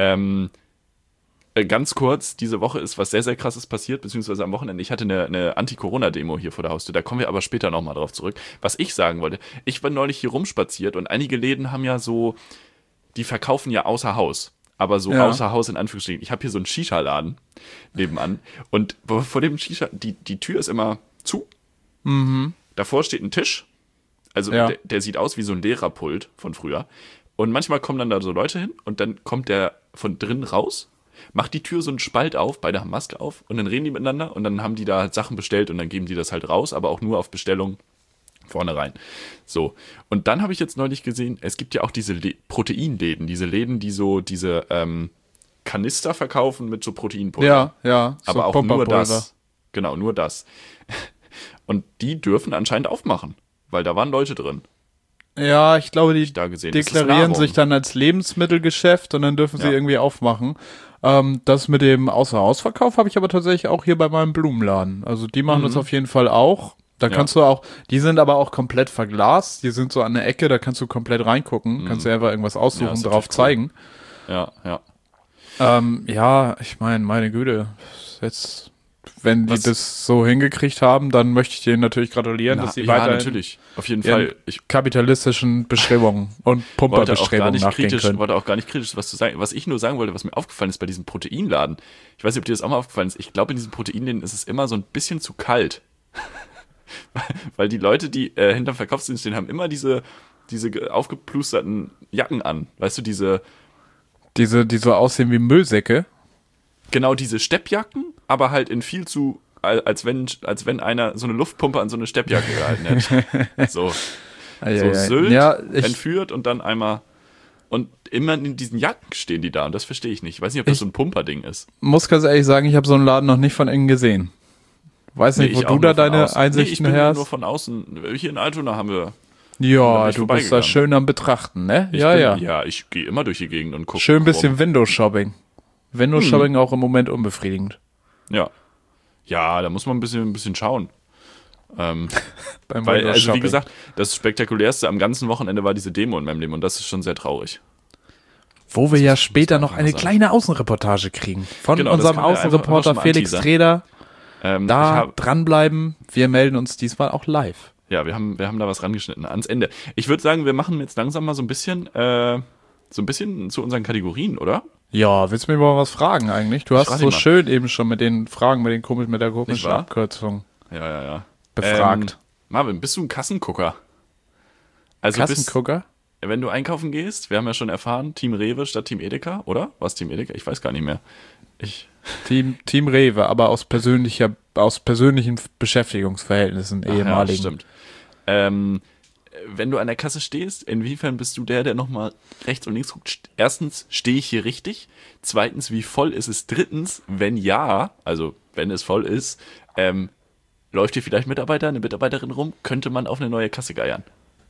[SPEAKER 1] Ganz kurz, diese Woche ist was sehr, sehr Krasses passiert, beziehungsweise am Wochenende. Ich hatte eine Anti-Corona-Demo hier vor der Haustür, da kommen wir aber später nochmal drauf zurück. Was ich sagen wollte, ich war neulich hier rumspaziert und einige Läden haben ja so, die verkaufen ja außer Haus, aber so außer Haus in Anführungsstrichen. Ich habe hier so einen Shisha-Laden nebenan und vor dem Shisha, die Tür ist immer zu, davor steht ein Tisch, also der sieht aus wie so ein Lehrerpult von früher und manchmal kommen dann da so Leute hin und dann kommt der von drin raus, macht die Tür so einen Spalt auf, beide haben Maske auf und dann reden die miteinander und dann haben die da halt Sachen bestellt und dann geben die das halt raus, aber auch nur auf Bestellung vorne rein. So, und dann habe ich jetzt neulich gesehen, es gibt ja auch diese Proteinläden, diese Läden, die so diese Kanister verkaufen mit so Proteinpulver.
[SPEAKER 2] Ja.
[SPEAKER 1] Aber auch nur das. Genau, nur das. Und die dürfen anscheinend aufmachen, weil da waren Leute drin.
[SPEAKER 2] Ja, ich glaube, die deklarieren sich dann als Lebensmittelgeschäft und dann dürfen sie irgendwie aufmachen. Das mit dem Außerhausverkauf habe ich aber tatsächlich auch hier bei meinem Blumenladen. Also die machen das auf jeden Fall auch. Da kannst du auch, die sind aber auch komplett verglast. Die sind so an der Ecke, da kannst du komplett reingucken. Kannst dir einfach irgendwas aussuchen, drauf zeigen.
[SPEAKER 1] Ja.
[SPEAKER 2] Ja, ich meine Güte, jetzt, wenn die das so hingekriegt haben, dann möchte ich denen natürlich gratulieren, dass sie weiter
[SPEAKER 1] natürlich, auf jeden Fall
[SPEAKER 2] kapitalistischen Bestrebungen und Pumperbestrebungen nachgehen können.
[SPEAKER 1] Ich wollte auch gar nicht kritisch was zu sagen. Was ich nur sagen wollte, was mir aufgefallen ist bei diesem Proteinladen, ich weiß nicht, ob dir das auch mal aufgefallen ist, ich glaube, in diesen Proteinläden ist es immer so ein bisschen zu kalt. Weil die Leute, die hinterm Verkaufsdienst stehen, haben immer diese aufgeplusterten Jacken an. Weißt du, die
[SPEAKER 2] so aussehen wie Müllsäcke.
[SPEAKER 1] Genau, diese Steppjacken, aber halt in viel zu, als wenn einer so eine Luftpumpe an so eine Steppjacke gehalten hätte. So Sylt entführt und dann einmal. Und immer in diesen Jacken stehen die da und das verstehe ich nicht. Ich weiß nicht, ob das so ein Pumperding ist.
[SPEAKER 2] Muss ganz ehrlich sagen, ich habe so einen Laden noch nicht von innen gesehen. Weiß nicht, wo du da deine Einsichten her hast.
[SPEAKER 1] Nur von außen. Hier in Altona haben wir.
[SPEAKER 2] Ja, du bist da schön am Betrachten, ne?
[SPEAKER 1] Ja, ich gehe immer durch die Gegend und gucke.
[SPEAKER 2] Schön ein bisschen Windows-Shopping. Windows-Shopping auch im Moment unbefriedigend.
[SPEAKER 1] Ja. Ja, da muss man ein bisschen schauen. Also wie gesagt, das Spektakulärste am ganzen Wochenende war diese Demo in meinem Leben und das ist schon sehr traurig.
[SPEAKER 2] Wo wir ja später noch eine kleine Außenreportage kriegen. Von unserem Außenreporter Felix Treder. Dranbleiben. Wir melden uns diesmal auch live.
[SPEAKER 1] Ja, wir haben da was rangeschnitten ans Ende. Ich würde sagen, wir machen jetzt langsam mal so ein bisschen zu unseren Kategorien, oder?
[SPEAKER 2] Ja, willst du mir mal was fragen eigentlich? Du hast so schön eben schon mit den Fragen, mit der komischen Abkürzung
[SPEAKER 1] befragt. Marvin, bist du ein Kassengucker? Also
[SPEAKER 2] Kassengucker?
[SPEAKER 1] Wenn du einkaufen gehst, wir haben ja schon erfahren, Team Rewe statt Team Edeka, oder? Was Team Edeka? Ich weiß gar nicht mehr.
[SPEAKER 2] Team Rewe, aber aus persönlichen Beschäftigungsverhältnissen ehemaligen.
[SPEAKER 1] Ja, stimmt. Wenn du an der Kasse stehst, inwiefern bist du der nochmal rechts und links guckt? Erstens, stehe ich hier richtig? Zweitens, wie voll ist es? Drittens, wenn ja, also wenn es voll ist, läuft hier vielleicht eine Mitarbeiterin rum? Könnte man auf eine neue Kasse geiern?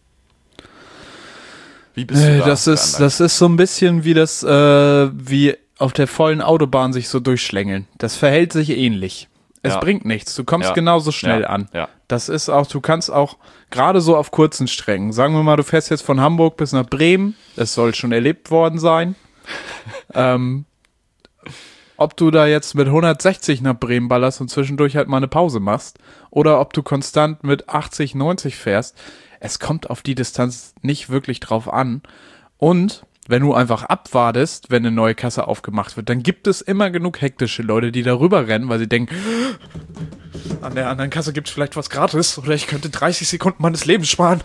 [SPEAKER 1] Wie bist du da? Das
[SPEAKER 2] ist so ein bisschen wie wie auf der vollen Autobahn sich so durchschlängeln. Das verhält sich ähnlich. Es bringt nichts. Du kommst genauso schnell an. Ja. Das ist auch, du kannst auch gerade so auf kurzen Strecken, sagen wir mal, du fährst jetzt von Hamburg bis nach Bremen, das soll schon erlebt worden sein. Ob du da jetzt mit 160 nach Bremen ballerst und zwischendurch halt mal eine Pause machst oder ob du konstant mit 80, 90 fährst, es kommt auf die Distanz nicht wirklich drauf an. Und wenn du einfach abwartest, wenn eine neue Kasse aufgemacht wird, dann gibt es immer genug hektische Leute, die darüber rennen, weil sie denken, an der anderen Kasse gibt es vielleicht was gratis oder ich könnte 30 Sekunden meines Lebens sparen.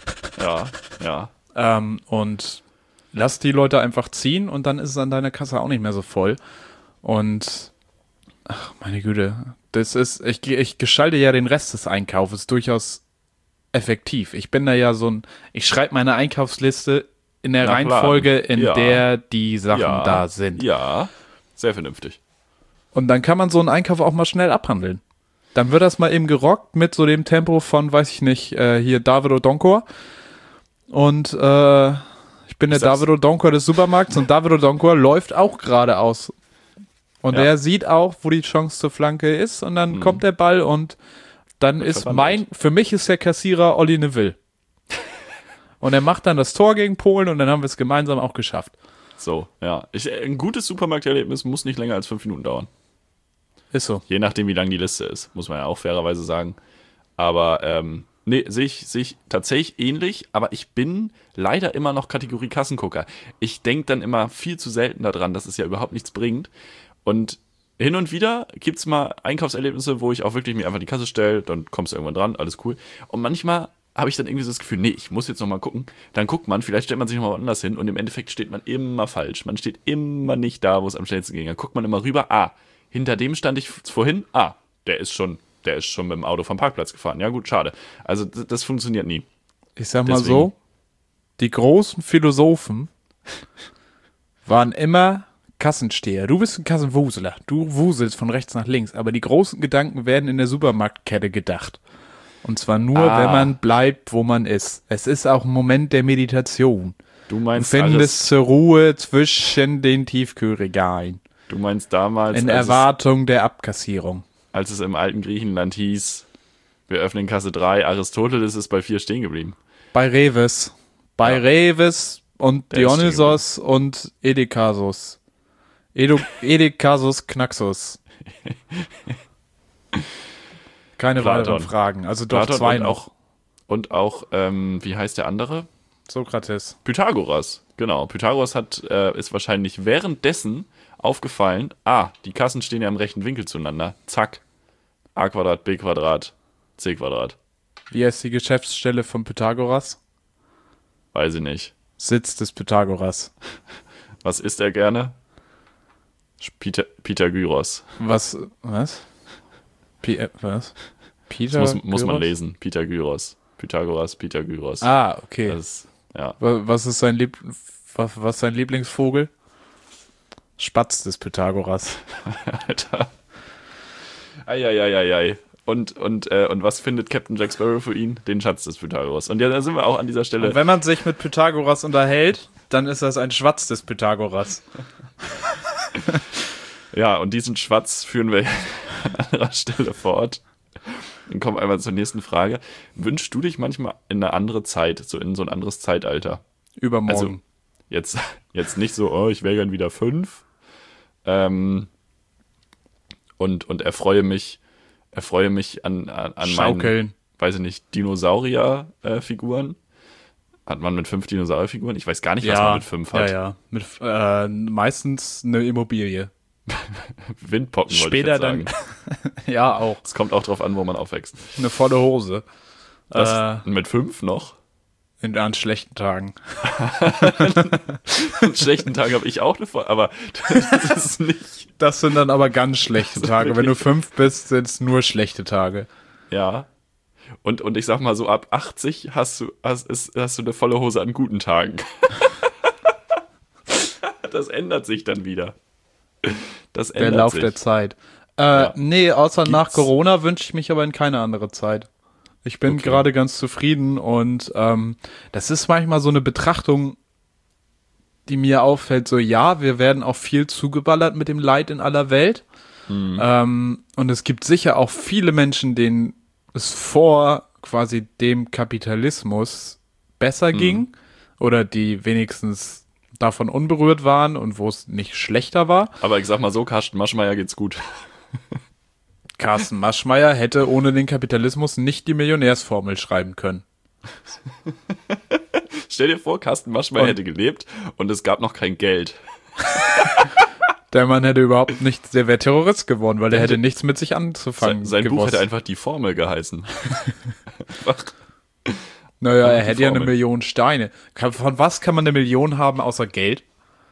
[SPEAKER 1] Ja.
[SPEAKER 2] Und lass die Leute einfach ziehen und dann ist es an deiner Kasse auch nicht mehr so voll. Und, ach meine Güte, ich gestalte ja den Rest des Einkaufes durchaus effektiv. Ich bin da ja ich schreibe meine Einkaufsliste in der Reihenfolge, in der die Sachen da sind.
[SPEAKER 1] Ja, sehr vernünftig.
[SPEAKER 2] Und dann kann man so einen Einkauf auch mal schnell abhandeln. Dann wird das mal eben gerockt mit so dem Tempo von, weiß ich nicht, hier David Odonkor. Und ich bin der David Odonkor des Supermarkts und David Odonkor läuft auch geradeaus. Und er sieht auch, wo die Chance zur Flanke ist und dann kommt der Ball und dann ist für mich ist der Kassierer Olli Neville. Und er macht dann das Tor gegen Polen und dann haben wir es gemeinsam auch geschafft.
[SPEAKER 1] So, ja. Ein gutes Supermarkterlebnis muss nicht länger als 5 Minuten dauern.
[SPEAKER 2] Ist so.
[SPEAKER 1] Je nachdem, wie lang die Liste ist, muss man ja auch fairerweise sagen. Aber, sehe ich tatsächlich ähnlich, aber ich bin leider immer noch Kategorie Kassengucker. Ich denke dann immer viel zu selten daran, dass es ja überhaupt nichts bringt. Und hin und wieder gibt es mal Einkaufserlebnisse, wo ich auch wirklich mir einfach die Kasse stelle, dann kommst du irgendwann dran, alles cool. Und manchmal habe ich dann irgendwie so das Gefühl, nee, ich muss jetzt nochmal gucken. Dann guckt man, vielleicht stellt man sich nochmal woanders hin und im Endeffekt steht man immer falsch. Man steht immer nicht da, wo es am schnellsten ging. Dann guckt man immer rüber, hinter dem stand ich vorhin, der ist schon mit dem Auto vom Parkplatz gefahren. Ja gut, schade. Also das funktioniert nie.
[SPEAKER 2] Ich sag mal so, die großen Philosophen waren immer Kassensteher. Du bist ein Kassenwuseler. Du wuselst von rechts nach links. Aber die großen Gedanken werden in der Supermarktkette gedacht. Und zwar nur, wenn man bleibt, wo man ist. Es ist auch ein Moment der Meditation.
[SPEAKER 1] Du meinst
[SPEAKER 2] findest zur Ruhe zwischen den Tiefkühlregalen.
[SPEAKER 1] Du meinst damals...
[SPEAKER 2] In Erwartung der Abkassierung.
[SPEAKER 1] Als es im alten Griechenland hieß, wir öffnen Kasse 3, Aristoteles ist bei 4 stehen geblieben.
[SPEAKER 2] Bei Reves. Reves und Dionysos und Edekasus. Edekasus Knaxus. Keine weiteren Fragen. Also doch Platon 2 noch.
[SPEAKER 1] Und auch, wie heißt der andere?
[SPEAKER 2] Sokrates.
[SPEAKER 1] Pythagoras, genau. Pythagoras ist wahrscheinlich währenddessen aufgefallen, die Kassen stehen ja im rechten Winkel zueinander. Zack. A Quadrat, B Quadrat, C Quadrat.
[SPEAKER 2] Wie heißt die Geschäftsstelle von Pythagoras?
[SPEAKER 1] Weiß ich nicht.
[SPEAKER 2] Sitz des Pythagoras.
[SPEAKER 1] Was isst er gerne? Pythagoras.
[SPEAKER 2] Was? Was?
[SPEAKER 1] Muss man lesen. Pythagoras. Pythagoras.
[SPEAKER 2] Okay.
[SPEAKER 1] Ja.
[SPEAKER 2] Was ist sein Lieblingsvogel? Spatz des Pythagoras.
[SPEAKER 1] Alter. Eieieiei. Und was findet Captain Jack Sparrow für ihn? Den Schatz des Pythagoras. Und ja, da sind wir auch an dieser Stelle.
[SPEAKER 2] Und wenn man sich mit Pythagoras unterhält, dann ist das ein Schwatz des Pythagoras.
[SPEAKER 1] Ja, und diesen Schwatz führen wir an anderer Stelle fort. Dann kommen wir einmal zur nächsten Frage. Wünschst du dich manchmal in eine andere Zeit, so in so ein anderes Zeitalter?
[SPEAKER 2] Übermorgen.
[SPEAKER 1] Also jetzt nicht so, ich wäre gern wieder 5. Und erfreue mich an
[SPEAKER 2] Schaukeln.
[SPEAKER 1] meinen, weiß ich nicht, Dinosaurier-Figuren. Hat man mit 5 Dinosaurierfiguren? Ich weiß gar nicht, was man mit 5 hat.
[SPEAKER 2] Ja. Mit, meistens eine Immobilie.
[SPEAKER 1] Windpocken
[SPEAKER 2] Später
[SPEAKER 1] wollte ich jetzt
[SPEAKER 2] dann. Ja, auch.
[SPEAKER 1] Es kommt auch drauf an, wo man aufwächst.
[SPEAKER 2] Eine volle Hose.
[SPEAKER 1] Mit 5 noch?
[SPEAKER 2] An schlechten Tagen.
[SPEAKER 1] An schlechten Tagen habe ich auch eine volle, aber das ist nicht.
[SPEAKER 2] Das sind dann aber ganz schlechte Tage. Wenn du 5 bist, sind es nur schlechte Tage.
[SPEAKER 1] Ja. Und ich sag mal so, ab 80 hast du eine volle Hose an guten Tagen. Das ändert sich dann wieder.
[SPEAKER 2] Der Lauf der Zeit. Nee, außer nach Corona wünsche ich mich aber in keine andere Zeit. Ich bin gerade ganz zufrieden und das ist manchmal so eine Betrachtung, die mir auffällt, so ja, wir werden auch viel zugeballert mit dem Leid in aller Welt. Und es gibt sicher auch viele Menschen, denen es vor quasi dem Kapitalismus besser ging oder die wenigstens davon unberührt waren und wo es nicht schlechter war.
[SPEAKER 1] Aber ich sag mal so, Carsten Maschmeyer geht's gut.
[SPEAKER 2] Carsten Maschmeyer hätte ohne den Kapitalismus nicht die Millionärsformel schreiben können.
[SPEAKER 1] Stell dir vor, Carsten Maschmeyer hätte gelebt und es gab noch kein Geld.
[SPEAKER 2] Der Mann hätte überhaupt nichts, der wäre Terrorist geworden, weil der hätte nichts mit sich anzufangen.
[SPEAKER 1] Sein Buch hätte einfach die Formel geheißen.
[SPEAKER 2] Naja, er hätte ja 1 Million Steine. Von was kann man 1 Million haben außer Geld?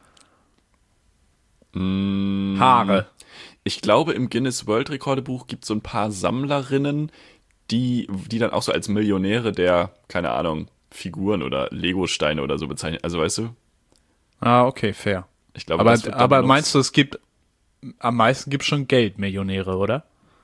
[SPEAKER 2] Haare.
[SPEAKER 1] Ich glaube, im Guinness-World-Rekordebuch gibt es so ein paar Sammlerinnen, die dann auch so als Millionäre der, keine Ahnung, Figuren oder Lego-Steine oder so bezeichnen. Also weißt du?
[SPEAKER 2] Ah, okay, fair.
[SPEAKER 1] Ich glaube,
[SPEAKER 2] aber meinst du, am meisten gibt es schon Geldmillionäre, oder?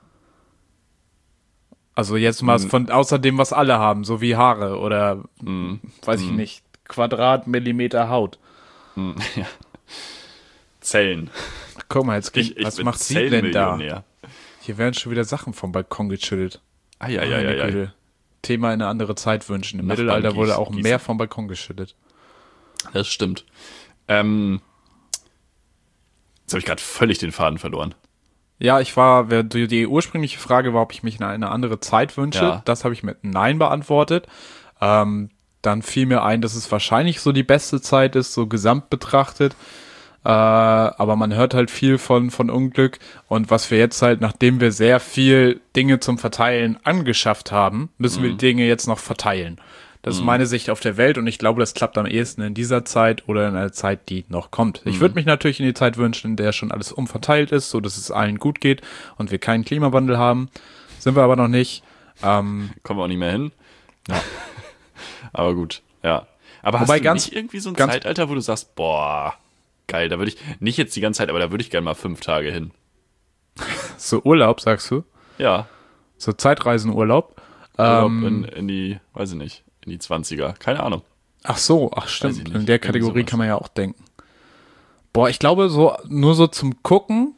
[SPEAKER 2] Also jetzt mal außer dem, was alle haben, so wie Haare oder, weiß ich nicht, Quadratmillimeter Haut.
[SPEAKER 1] Ja. Zellen.
[SPEAKER 2] Guck mal, jetzt was macht sie denn da? Hier werden schon wieder Sachen vom Balkon geschüttet.
[SPEAKER 1] Ja.
[SPEAKER 2] Thema in eine andere Zeit wünschen. Im Mittelalter wurde auch mehr vom Balkon geschüttet.
[SPEAKER 1] Das stimmt. Jetzt habe ich gerade völlig den Faden verloren.
[SPEAKER 2] Ja, die ursprüngliche Frage war, ob ich mich in eine andere Zeit wünsche. Ja. Das habe ich mit Nein beantwortet. Dann fiel mir ein, dass es wahrscheinlich so die beste Zeit ist, so gesamt betrachtet. Aber man hört halt viel von Unglück. Und was wir jetzt halt, nachdem wir sehr viel Dinge zum Verteilen angeschafft haben, müssen wir die Dinge jetzt noch verteilen. Das ist meine Sicht auf der Welt und ich glaube, das klappt am ehesten in dieser Zeit oder in einer Zeit, die noch kommt. Ich würde mich natürlich in die Zeit wünschen, in der schon alles umverteilt ist, so dass es allen gut geht und wir keinen Klimawandel haben. Sind wir aber noch nicht.
[SPEAKER 1] Kommen wir auch nicht mehr hin. Ja. Aber gut, ja. Aber hast du nicht irgendwie so ein Zeitalter, wo du sagst, boah, geil, da würde ich, nicht jetzt die ganze Zeit, aber da würde ich gerne mal 5 Tage hin.
[SPEAKER 2] So Urlaub, sagst du?
[SPEAKER 1] Ja.
[SPEAKER 2] So Zeitreisenurlaub?
[SPEAKER 1] Urlaub in die, weiß ich nicht, in die 20er, keine Ahnung.
[SPEAKER 2] Ach stimmt, in der Kategorie kann man ja auch denken. Boah, ich glaube, so nur so zum Gucken,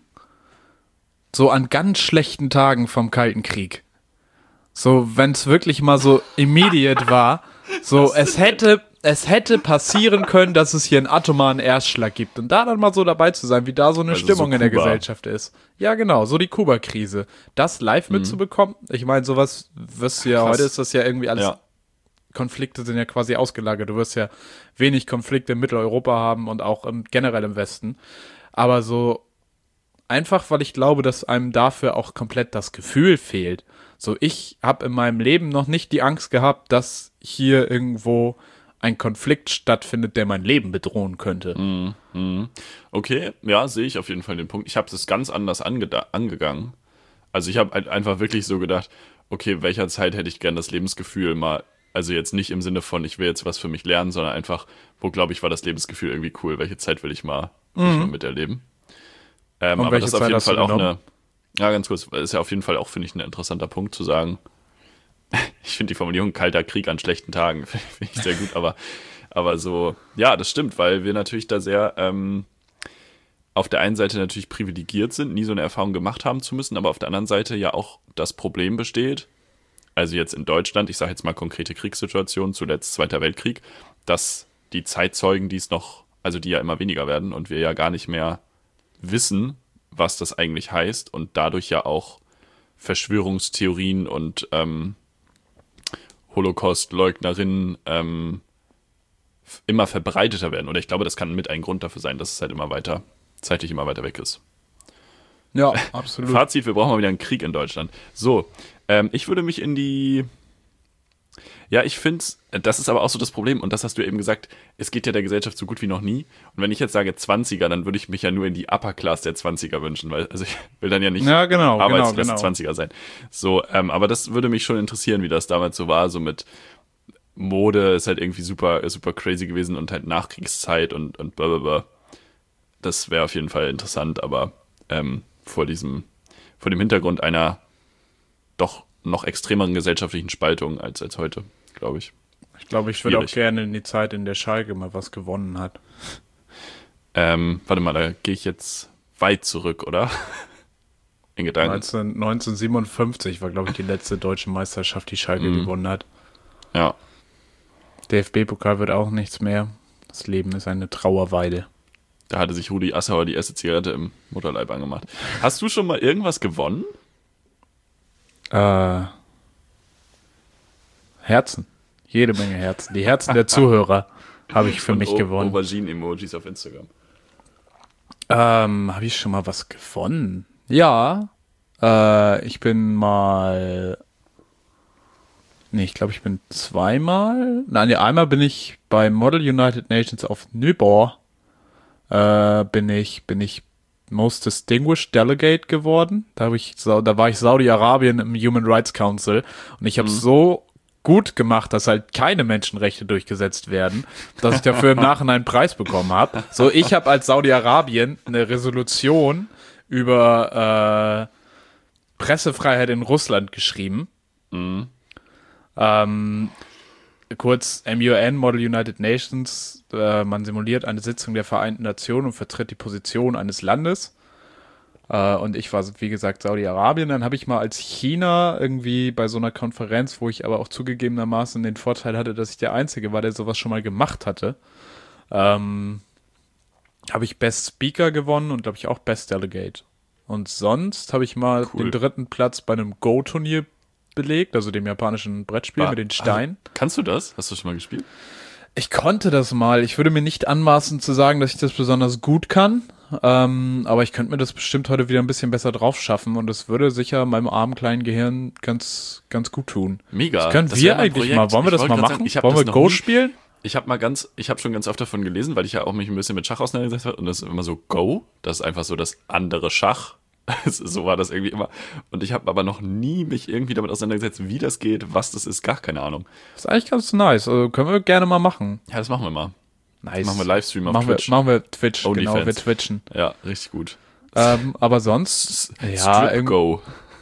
[SPEAKER 2] so an ganz schlechten Tagen vom Kalten Krieg. So, wenn es wirklich mal so immediate war, so, es hätte passieren können, dass es hier einen atomaren Erstschlag gibt. Und da dann mal so dabei zu sein, wie da so eine Stimmung so in der Gesellschaft ist. Ja, genau, so die Kuba-Krise. Das live mitzubekommen, ich meine, sowas wirst du ja, heute ist das ja irgendwie alles, Konflikte sind ja quasi ausgelagert. Du wirst ja wenig Konflikte in Mitteleuropa haben und auch generell im Westen. Aber so einfach, weil ich glaube, dass einem dafür auch komplett das Gefühl fehlt. So, ich habe in meinem Leben noch nicht die Angst gehabt, dass hier irgendwo ein Konflikt stattfindet, der mein Leben bedrohen könnte.
[SPEAKER 1] Okay, ja, sehe ich auf jeden Fall den Punkt. Ich habe das ganz anders angegangen. Also ich habe halt einfach wirklich so gedacht, okay, welcher Zeit hätte ich gern das Lebensgefühl mal, also jetzt nicht im Sinne von, ich will jetzt was für mich lernen, sondern einfach, wo glaube ich, war das Lebensgefühl irgendwie cool, welche Zeit will ich mal miterleben. Aber das ist auf jeden Fall auch eine, ja ganz kurz, ist ja auf jeden Fall auch, finde ich, ein interessanter Punkt zu sagen, ich finde die Formulierung kalter Krieg an schlechten Tagen, finde ich sehr gut, aber so, ja, das stimmt, weil wir natürlich da sehr auf der einen Seite natürlich privilegiert sind, nie so eine Erfahrung gemacht haben zu müssen, aber auf der anderen Seite ja auch das Problem besteht, also jetzt in Deutschland, ich sage jetzt mal konkrete Kriegssituationen, zuletzt Zweiter Weltkrieg, dass die Zeitzeugen, die ja immer weniger werden und wir ja gar nicht mehr wissen, was das eigentlich heißt und dadurch ja auch Verschwörungstheorien und Holocaust-Leugnerinnen immer verbreiteter werden. Oder ich glaube, das kann mit ein Grund dafür sein, dass es halt zeitlich immer weiter weg ist.
[SPEAKER 2] Ja, absolut.
[SPEAKER 1] Fazit, wir brauchen mal wieder einen Krieg in Deutschland. So, ich würde mich ich finde, das ist aber auch so das Problem, und das hast du eben gesagt, es geht ja der Gesellschaft so gut wie noch nie. Und wenn ich jetzt sage 20er, dann würde ich mich ja nur in die Upper Class der 20er wünschen, weil, also ich will dann ja nicht Arbeitsklasse 20er sein. So, aber das würde mich schon interessieren, wie das damals so war, so mit Mode ist halt irgendwie super, super crazy gewesen und halt Nachkriegszeit und blablabla. Das wäre auf jeden Fall interessant, aber vor dem Hintergrund einer doch noch extremeren gesellschaftlichen Spaltung als heute, glaube ich.
[SPEAKER 2] Ich glaube, ich würde auch gerne in die Zeit, in der Schalke mal was gewonnen hat.
[SPEAKER 1] Warte mal, da gehe ich jetzt weit zurück, oder? In Gedanken.
[SPEAKER 2] 1957 war, glaube ich, die letzte deutsche Meisterschaft, die Schalke gewonnen hat.
[SPEAKER 1] Ja.
[SPEAKER 2] DFB-Pokal wird auch nichts mehr. Das Leben ist eine Trauerweide.
[SPEAKER 1] Da hatte sich Rudi Assauer die erste Zigarette im Mutterleib angemacht. Hast du schon mal irgendwas gewonnen?
[SPEAKER 2] Herzen. Jede Menge Herzen. Die Herzen der Zuhörer habe ich für mich gewonnen.
[SPEAKER 1] Aubergine-Emojis auf Instagram.
[SPEAKER 2] Habe ich schon mal was gewonnen? Ja. Ich bin mal... Nee, ich glaube, ich bin zweimal... Nein, einmal bin ich bei Model United Nations auf Nyborg. Bin ich Most Distinguished Delegate geworden. Da war ich Saudi-Arabien im Human Rights Council und ich habe so gut gemacht, dass halt keine Menschenrechte durchgesetzt werden, dass ich dafür im Nachhinein einen Preis bekommen habe. So, ich habe als Saudi-Arabien eine Resolution über Pressefreiheit in Russland geschrieben. Kurz MUN, Model United Nations, man simuliert eine Sitzung der Vereinten Nationen und vertritt die Position eines Landes. Und ich war, wie gesagt, Saudi-Arabien. Dann habe ich mal als China irgendwie bei so einer Konferenz, wo ich aber auch zugegebenermaßen den Vorteil hatte, dass ich der Einzige war, der sowas schon mal gemacht hatte, habe ich Best Speaker gewonnen und, glaube ich, auch Best Delegate. Und sonst habe ich mal den 3. Platz bei einem Go-Turnier belegt, also dem japanischen Brettspiel mit den Steinen.
[SPEAKER 1] Kannst du das? Hast du schon mal gespielt?
[SPEAKER 2] Ich konnte das mal. Ich würde mir nicht anmaßen zu sagen, dass ich das besonders gut kann, aber ich könnte mir das bestimmt heute wieder ein bisschen besser drauf schaffen und es würde sicher meinem armen kleinen Gehirn ganz, ganz gut tun.
[SPEAKER 1] Mega.
[SPEAKER 2] Das können wir eigentlich mal. Wollen wir das mal machen? Wollen wir Go spielen?
[SPEAKER 1] Ich habe schon ganz oft davon gelesen, weil ich ja auch mich ein bisschen mit Schach auseinandergesetzt habe und das ist immer so Go, das ist einfach so das andere Schach. So war das irgendwie immer. Und ich habe aber noch nie mich irgendwie damit auseinandergesetzt, wie das geht, was das ist, gar keine Ahnung.
[SPEAKER 2] Das ist eigentlich ganz nice. Also können wir gerne mal machen.
[SPEAKER 1] Ja, das machen wir mal.
[SPEAKER 2] Nice.
[SPEAKER 1] Machen wir Livestream auf Twitch.
[SPEAKER 2] Machen wir Twitch,
[SPEAKER 1] Only
[SPEAKER 2] genau, wir twitchen.
[SPEAKER 1] Ja, richtig gut.
[SPEAKER 2] Aber sonst...
[SPEAKER 1] Strip Go.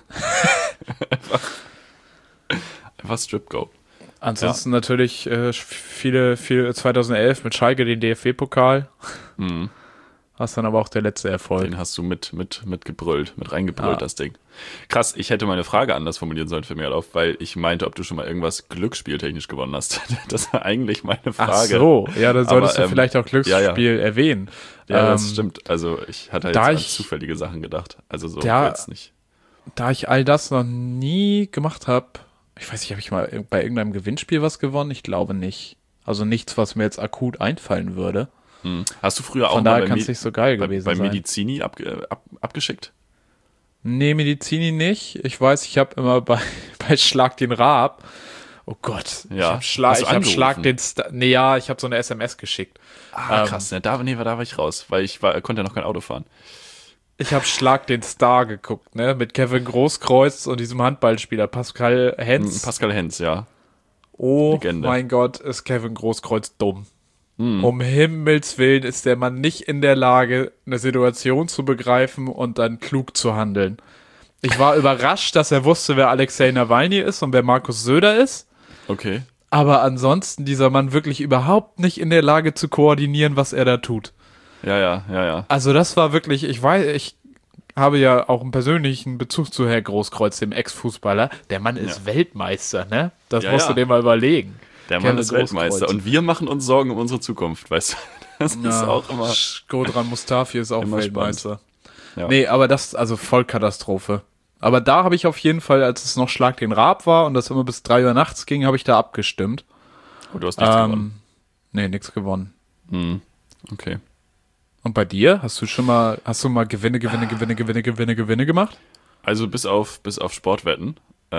[SPEAKER 1] Einfach Strip Go.
[SPEAKER 2] Ansonsten natürlich viel 2011 mit Schalke den DFB-Pokal. Was dann aber auch der letzte Erfolg.
[SPEAKER 1] Den hast du mit reingebrüllt, das Ding. Krass, ich hätte meine Frage anders formulieren sollen für Meerlauf, weil ich meinte, ob du schon mal irgendwas glücksspieltechnisch gewonnen hast. Das war eigentlich meine Frage.
[SPEAKER 2] Ach so, ja, dann solltest du vielleicht auch Glücksspiel erwähnen.
[SPEAKER 1] Ja, das stimmt. Also ich hatte jetzt an zufällige Sachen gedacht. Also so jetzt nicht.
[SPEAKER 2] Da ich all das noch nie gemacht habe, ich weiß nicht, habe ich mal bei irgendeinem Gewinnspiel was gewonnen? Ich glaube nicht. Also nichts, was mir jetzt akut einfallen würde.
[SPEAKER 1] Hast du früher auch
[SPEAKER 2] mal kann es nicht so geil gewesen
[SPEAKER 1] bei
[SPEAKER 2] sein.
[SPEAKER 1] Medizini abgeschickt?
[SPEAKER 2] Nee, Medizini nicht. Ich weiß, ich habe immer bei Schlag den Raab. Oh Gott.
[SPEAKER 1] Ja.
[SPEAKER 2] Ich habe Schlag den Nee, ja, ich habe so eine SMS geschickt.
[SPEAKER 1] Krass. Ne, da war ich raus, weil konnte ja noch kein Auto fahren.
[SPEAKER 2] Ich habe Schlag den Star geguckt, ne? Mit Kevin Großkreuz und diesem Handballspieler Pascal Hens.
[SPEAKER 1] Pascal Hens, ja.
[SPEAKER 2] Oh Legende. Mein Gott, ist Kevin Großkreuz dumm. Um Himmels Willen ist der Mann nicht in der Lage, eine Situation zu begreifen und dann klug zu handeln. Ich war überrascht, dass er wusste, wer Alexei Nawalny ist und wer Markus Söder ist.
[SPEAKER 1] Okay.
[SPEAKER 2] Aber ansonsten dieser Mann wirklich überhaupt nicht in der Lage zu koordinieren, was er da tut.
[SPEAKER 1] Ja.
[SPEAKER 2] Also das war wirklich, habe ja auch einen persönlichen Bezug zu Herr Großkreuz, dem Ex-Fußballer. Der Mann ist Weltmeister, ne? Das musst du dir mal überlegen.
[SPEAKER 1] Der Mann ist Weltmeister und wir machen uns Sorgen um unsere Zukunft, weißt du? Das ist auch immer...
[SPEAKER 2] Godran Mustafi ist auch Weltmeister. Ja. Nee, aber das, also Vollkatastrophe. Aber da habe ich auf jeden Fall, als es noch Schlag den Raab war und das immer bis 3 Uhr nachts ging, habe ich da abgestimmt.
[SPEAKER 1] Oh, du hast nichts gewonnen?
[SPEAKER 2] Nee, nichts gewonnen.
[SPEAKER 1] Okay.
[SPEAKER 2] Und bei dir? Hast du mal Gewinne gemacht?
[SPEAKER 1] Also bis auf Sportwetten.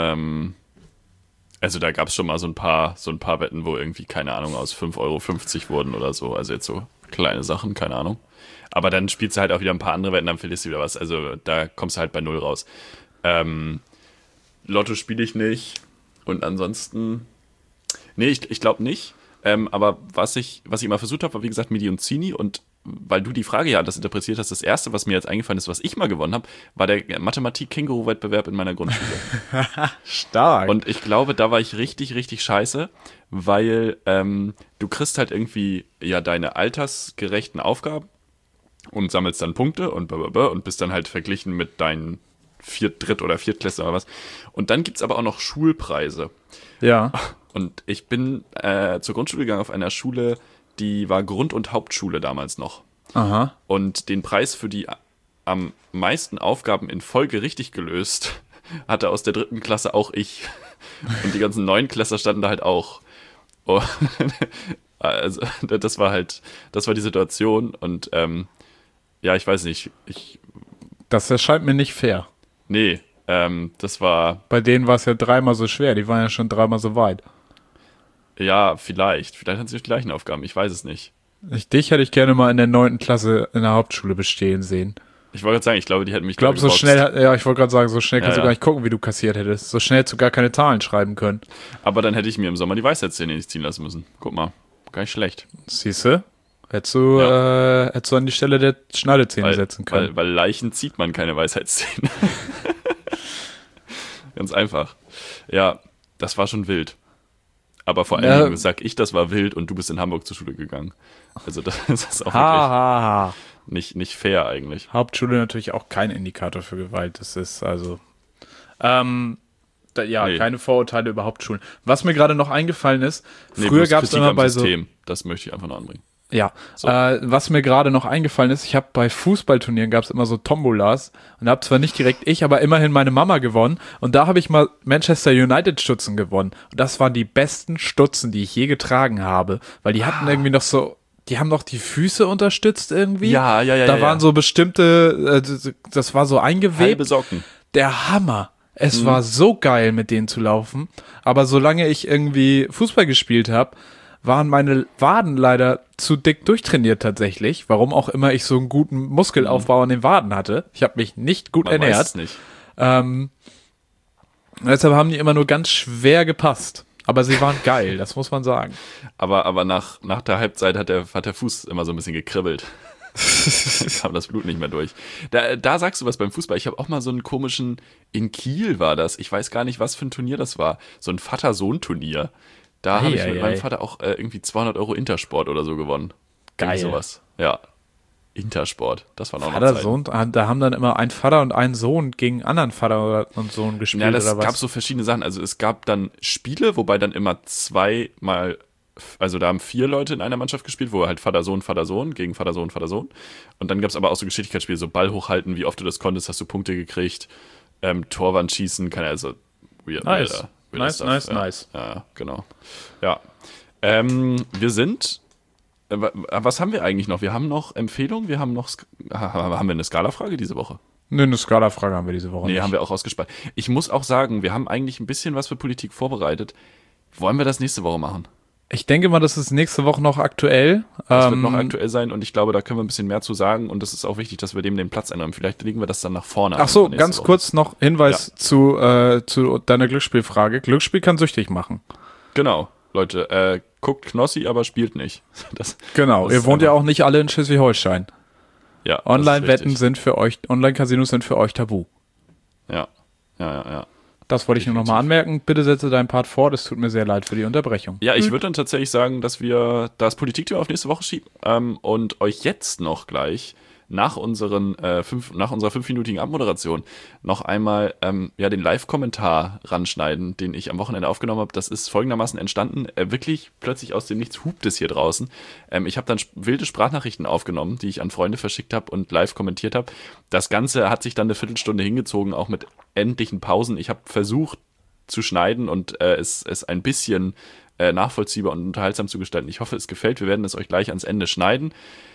[SPEAKER 1] Also da gab es schon mal so ein paar Wetten, wo irgendwie, keine Ahnung, aus 5,50 Euro wurden oder so. Also jetzt so kleine Sachen, keine Ahnung. Aber dann spielst du halt auch wieder ein paar andere Wetten, dann verlierst du wieder was. Also da kommst du halt bei 0 raus. Lotto spiele ich nicht. Und ansonsten, nee, ich glaube nicht. Aber was ich immer versucht habe, war wie gesagt Midi und Zini. Und weil du die Frage ja anders interpretiert hast, das erste, was mir jetzt eingefallen ist, was ich mal gewonnen habe, war der Mathematik-Känguru-Wettbewerb in meiner Grundschule.
[SPEAKER 2] Stark.
[SPEAKER 1] Und ich glaube, da war ich richtig, richtig scheiße, weil du kriegst halt irgendwie ja deine altersgerechten Aufgaben und sammelst dann Punkte und bist dann halt verglichen mit deinen Dritt- oder Viertklässler oder was. Und dann gibt's aber auch noch Schulpreise.
[SPEAKER 2] Ja.
[SPEAKER 1] Und ich bin zur Grundschule gegangen auf einer Schule, die war Grund- und Hauptschule damals noch.
[SPEAKER 2] Aha.
[SPEAKER 1] Und den Preis für die am meisten Aufgaben in Folge richtig gelöst hatte aus der 3. Klasse auch ich. Und die ganzen 9-Klässler standen da halt auch. Und also das war die Situation. Und ja, ich weiß nicht.
[SPEAKER 2] Das erscheint mir nicht fair.
[SPEAKER 1] Nee, das war...
[SPEAKER 2] Bei denen war es ja 3-mal so schwer. Die waren ja schon 3-mal so weit.
[SPEAKER 1] Ja, vielleicht. Vielleicht hatten sie die gleichen Aufgaben. Ich weiß es nicht.
[SPEAKER 2] Dich hätte ich gerne mal in der 9. Klasse in der Hauptschule bestehen sehen.
[SPEAKER 1] Ich wollte gerade sagen, ich glaube, die hätten mich
[SPEAKER 2] ich wollte gerade sagen, so schnell kannst du gar nicht gucken, wie du kassiert hättest. So schnell hättest du gar keine Zahlen schreiben können.
[SPEAKER 1] Aber dann hätte ich mir im Sommer die Weisheitszähne nicht ziehen lassen müssen. Guck mal, gar nicht schlecht.
[SPEAKER 2] Siehste? Hättest du an die Stelle der Schneidezähne setzen können.
[SPEAKER 1] Weil Leichen zieht man keine Weisheitszähne. Ganz einfach. Ja, das war schon wild. Aber vor allen Dingen sag ich, das war wild und du bist in Hamburg zur Schule gegangen. Also das ist auch wirklich nicht fair eigentlich.
[SPEAKER 2] Hauptschule natürlich auch kein Indikator für Gewalt. Das ist also keine Vorurteile über Hauptschulen. Was mir gerade noch eingefallen ist, früher gab es immer bei
[SPEAKER 1] System. Das möchte ich einfach noch anbringen.
[SPEAKER 2] Ja, so. Was mir gerade noch eingefallen ist, ich habe bei Fußballturnieren gab es immer so Tombolas und da habe zwar nicht direkt ich, aber immerhin meine Mama gewonnen und da habe ich mal Manchester United Stutzen gewonnen und das waren die besten Stutzen, die ich je getragen habe, weil die hatten irgendwie noch so, die haben noch die Füße unterstützt irgendwie.
[SPEAKER 1] Ja.
[SPEAKER 2] Da waren so bestimmte, das war so eingewebt.
[SPEAKER 1] Halbe Socken.
[SPEAKER 2] Der Hammer. Es war so geil, mit denen zu laufen, aber solange ich irgendwie Fußball gespielt habe, waren meine Waden leider zu dick durchtrainiert tatsächlich. Warum auch immer ich so einen guten Muskelaufbau an den Waden hatte. Ich habe mich nicht gut ernährt.
[SPEAKER 1] Weiß es nicht.
[SPEAKER 2] Deshalb haben die immer nur ganz schwer gepasst. Aber sie waren geil, das muss man sagen.
[SPEAKER 1] Aber nach der Halbzeit hat der Fuß immer so ein bisschen gekribbelt. Da kam das Blut nicht mehr durch. Da sagst du was beim Fußball. Ich habe auch mal so einen komischen, in Kiel war das. Ich weiß gar nicht, was für ein Turnier das war. So ein Vater-Sohn-Turnier. Da habe ich mit meinem Vater auch irgendwie 200 Euro Intersport oder so gewonnen.
[SPEAKER 2] Geil.
[SPEAKER 1] Sowas. Ja. Intersport. Das war noch
[SPEAKER 2] Vater, Sohn, da haben dann immer ein Vater und ein Sohn gegen anderen Vater und Sohn gespielt.
[SPEAKER 1] Ja, das
[SPEAKER 2] oder was?
[SPEAKER 1] Gab so verschiedene Sachen. Also es gab dann Spiele, wobei dann immer also da haben 4 Leute in einer Mannschaft gespielt, wo halt Vater, Sohn gegen Vater, Sohn. Und dann gab es aber auch so Geschicklichkeitsspiele, so Ball hochhalten, wie oft du das konntest, hast du Punkte gekriegt. Torwand schießen, weird.
[SPEAKER 2] Nice.
[SPEAKER 1] Ja, genau. Ja. Wir sind. Was haben wir eigentlich noch? Wir haben noch Empfehlungen, haben wir eine Skala-Frage diese Woche?
[SPEAKER 2] Nö, eine Skala-Frage haben wir diese Woche nicht.
[SPEAKER 1] Nee, haben wir auch rausgespart. Ich muss auch sagen, wir haben eigentlich ein bisschen was für Politik vorbereitet. Wollen wir das nächste Woche machen?
[SPEAKER 2] Ich denke mal, das ist nächste Woche noch aktuell.
[SPEAKER 1] Das wird noch aktuell sein und ich glaube, da können wir ein bisschen mehr zu sagen und es ist auch wichtig, dass wir dem den Platz ändern. Vielleicht legen wir das dann nach vorne.
[SPEAKER 2] Ach so, ganz kurz noch Hinweis zu deiner Glücksspielfrage. Glücksspiel kann süchtig machen.
[SPEAKER 1] Genau, Leute, guckt Knossi, aber spielt nicht.
[SPEAKER 2] Genau, ihr wohnt ja auch nicht alle in Schleswig-Holstein.
[SPEAKER 1] Ja,
[SPEAKER 2] Online-Wetten sind für euch, Online-Casinos sind für euch tabu.
[SPEAKER 1] Ja.
[SPEAKER 2] Das wollte ich nur nochmal anmerken. Bitte setze deinen Part fort. Es tut mir sehr leid für die Unterbrechung.
[SPEAKER 1] Ja, ich würde dann tatsächlich sagen, dass wir das Politikthema auf nächste Woche schieben und euch jetzt noch gleich nach unserer 5-minütigen Abmoderation noch einmal den Live-Kommentar ranschneiden, den ich am Wochenende aufgenommen habe. Das ist folgendermaßen entstanden. Wirklich plötzlich aus dem Nichts hupt es hier draußen. Ich habe dann wilde Sprachnachrichten aufgenommen, die ich an Freunde verschickt habe und live kommentiert habe. Das Ganze hat sich dann eine Viertelstunde hingezogen, auch mit endlichen Pausen. Ich habe versucht zu schneiden und es ein bisschen nachvollziehbar und unterhaltsam zu gestalten. Ich hoffe, es gefällt. Wir werden es euch gleich ans Ende schneiden.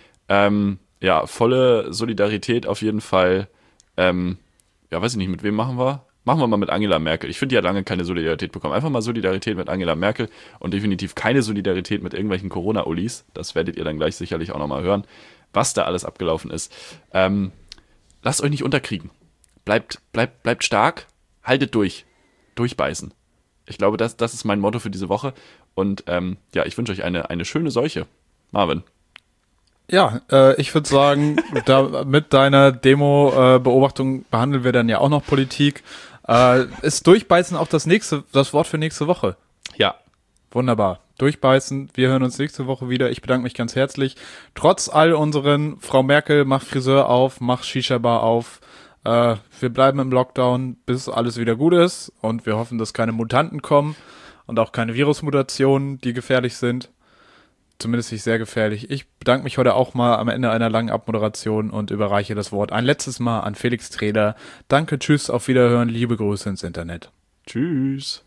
[SPEAKER 1] Volle Solidarität auf jeden Fall. Weiß ich nicht, mit wem machen wir? Machen wir mal mit Angela Merkel. Ich finde, die hat lange keine Solidarität bekommen. Einfach mal Solidarität mit Angela Merkel und definitiv keine Solidarität mit irgendwelchen Corona-Ulis. Das werdet ihr dann gleich sicherlich auch nochmal hören, was da alles abgelaufen ist. Lasst euch nicht unterkriegen. Bleibt stark, haltet durch. Durchbeißen. Ich glaube, das ist mein Motto für diese Woche. Und ich wünsche euch eine schöne Seuche. Marvin.
[SPEAKER 2] Ja, ich würde sagen, mit deiner Demo-Beobachtung behandeln wir dann ja auch noch Politik. Ist Durchbeißen auch das Wort für nächste Woche?
[SPEAKER 1] Ja.
[SPEAKER 2] Wunderbar. Durchbeißen. Wir hören uns nächste Woche wieder. Ich bedanke mich ganz herzlich. Trotz all unseren Frau Merkel, mach Friseur auf, mach Shisha-Bar auf. Wir bleiben im Lockdown, bis alles wieder gut ist. Und wir hoffen, dass keine Mutanten kommen und auch keine Virusmutationen, die gefährlich sind. Zumindest nicht sehr gefährlich. Ich bedanke mich heute auch mal am Ende einer langen Abmoderation und überreiche das Wort ein letztes Mal an Felix Treder. Danke, tschüss, auf Wiederhören, liebe Grüße ins Internet.
[SPEAKER 1] Tschüss.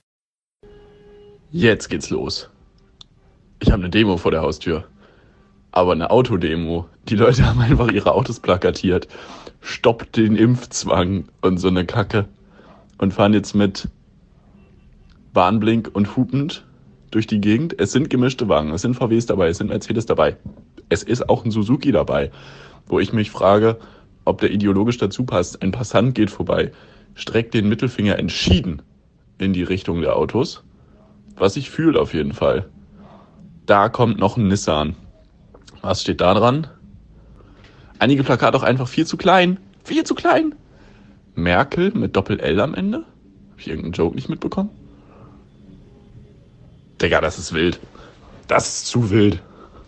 [SPEAKER 1] Jetzt geht's los. Ich habe eine Demo vor der Haustür. Aber eine Autodemo. Die Leute haben einfach ihre Autos plakatiert. Stoppt den Impfzwang und so eine Kacke. Und fahren jetzt mit Warnblink und hupend durch die Gegend. Es sind gemischte Wagen, es sind VWs dabei, es sind Mercedes dabei. Es ist auch ein Suzuki dabei, wo ich mich frage, ob der ideologisch dazu passt. Ein Passant geht vorbei, streckt den Mittelfinger entschieden in die Richtung der Autos, was ich fühle auf jeden Fall. Da kommt noch ein Nissan. Was steht da dran? Einige Plakate auch einfach viel zu klein. Viel zu klein. Merkel mit Doppel-L am Ende? Habe ich irgendeinen Joke nicht mitbekommen? Digga, das ist wild. Das ist zu wild.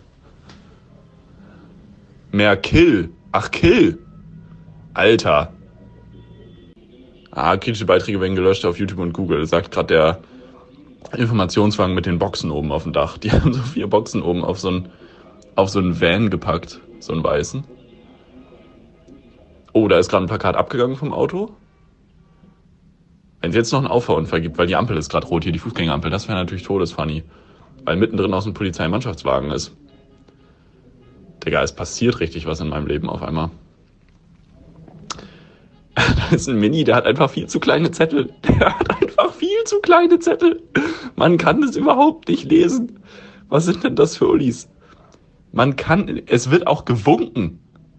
[SPEAKER 1] Merkel. Ach, Kill. Alter. Kritische Beiträge werden gelöscht auf YouTube und Google, sagt gerade der Informationswagen mit den Boxen oben auf dem Dach. Die haben so 4 Boxen oben auf so einen Van gepackt, so einen weißen. Oh, da ist gerade ein Plakat abgegangen vom Auto. Wenn es jetzt noch einen Auffahrunfall gibt, weil die Ampel ist gerade rot hier, die Fußgängerampel, das wäre natürlich todesfunny. Weil mittendrin auch so ein Polizeimannschaftswagen ist. Digga, es passiert richtig was in meinem Leben auf einmal. Da ist ein Mini, der hat einfach viel zu kleine Zettel. Man kann das überhaupt nicht lesen. Was sind denn das für Ullis? Es wird auch gewunken.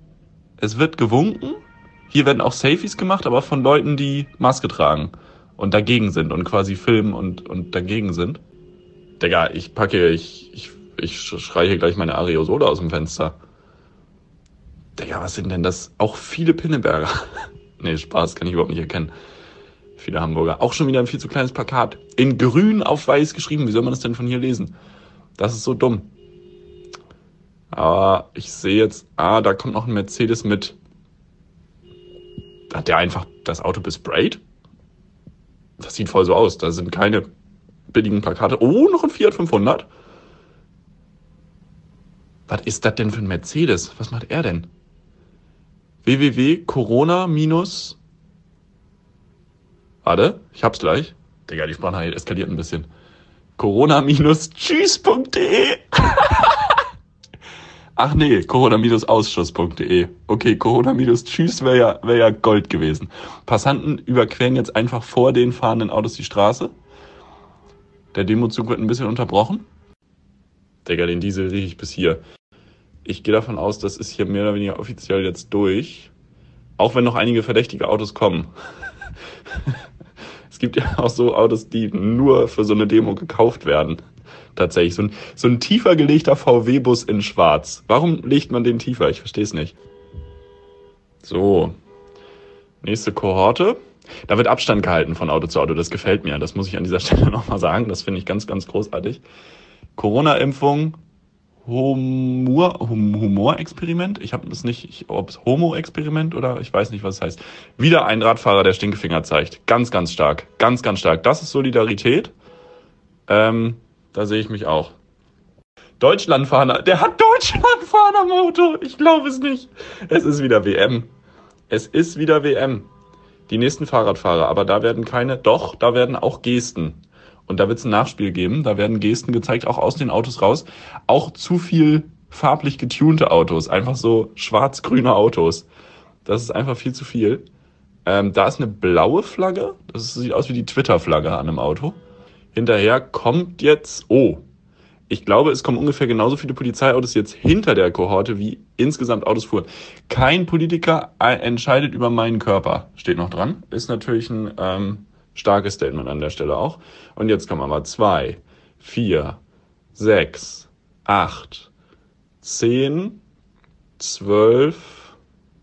[SPEAKER 1] Hier werden auch Selfies gemacht, aber von Leuten, die Maske tragen und dagegen sind und quasi filmen und dagegen sind. Digga, ich schreie hier gleich meine Aerosole aus dem Fenster. Digga, was sind denn das? Auch viele Pinneberger. Nee, Spaß, kann ich überhaupt nicht erkennen. Viele Hamburger. Auch schon wieder ein viel zu kleines Plakat. In grün auf weiß geschrieben. Wie soll man das denn von hier lesen? Das ist so dumm. Aber ich sehe jetzt, da kommt noch ein Mercedes mit. Hat der einfach das Auto besprayt? Das sieht voll so aus. Da sind keine billigen Plakate. Oh, noch ein Fiat 500. Was ist das denn für ein Mercedes? Was macht er denn? www.corona- Warte, ich hab's gleich. Digga, die Sprachnachricht eskaliert ein bisschen. corona-tschüss.de Ach nee, corona-ausschuss.de. Okay, corona-tschüss wäre ja Gold gewesen. Passanten überqueren jetzt einfach vor den fahrenden Autos die Straße. Der Demozug wird ein bisschen unterbrochen. Digga, den Diesel rieche ich bis hier. Ich gehe davon aus, das ist hier mehr oder weniger offiziell jetzt durch. Auch wenn noch einige verdächtige Autos kommen. Es gibt ja auch so Autos, die nur für so eine Demo gekauft werden. Tatsächlich. So ein tiefer gelegter VW-Bus in schwarz. Warum legt man den tiefer? Ich verstehe es nicht. So. Nächste Kohorte. Da wird Abstand gehalten von Auto zu Auto. Das gefällt mir. Das muss ich an dieser Stelle nochmal sagen. Das finde ich ganz, ganz großartig. Corona-Impfung Humorexperiment. Ich habe es nicht, ob es Homo-Experiment oder ich weiß nicht, was es heißt. Wieder ein Radfahrer, der Stinkefinger zeigt. Ganz, ganz stark. Ganz, ganz stark. Das ist Solidarität. Da sehe ich mich auch. Deutschlandfahner. Der hat Deutschlandfahner am Auto. Ich glaube es nicht. Es ist wieder WM. Es ist wieder WM. Die nächsten Fahrradfahrer. Aber da werden da werden auch Gesten. Und da wird es ein Nachspiel geben. Da werden Gesten gezeigt, auch aus den Autos raus. Auch zu viel farblich getunte Autos. Einfach so schwarz-grüne Autos. Das ist einfach viel zu viel. Da ist eine blaue Flagge. Das sieht aus wie die Twitter-Flagge an einem Auto. Hinterher kommt jetzt... Ich glaube, es kommen ungefähr genauso viele Polizeiautos jetzt hinter der Kohorte, wie insgesamt Autos fuhren. Kein Politiker entscheidet über meinen Körper. Steht noch dran. Ist natürlich ein starkes Statement an der Stelle auch. Und jetzt kommen wir mal 2, 4, 6, 8, 10, 12.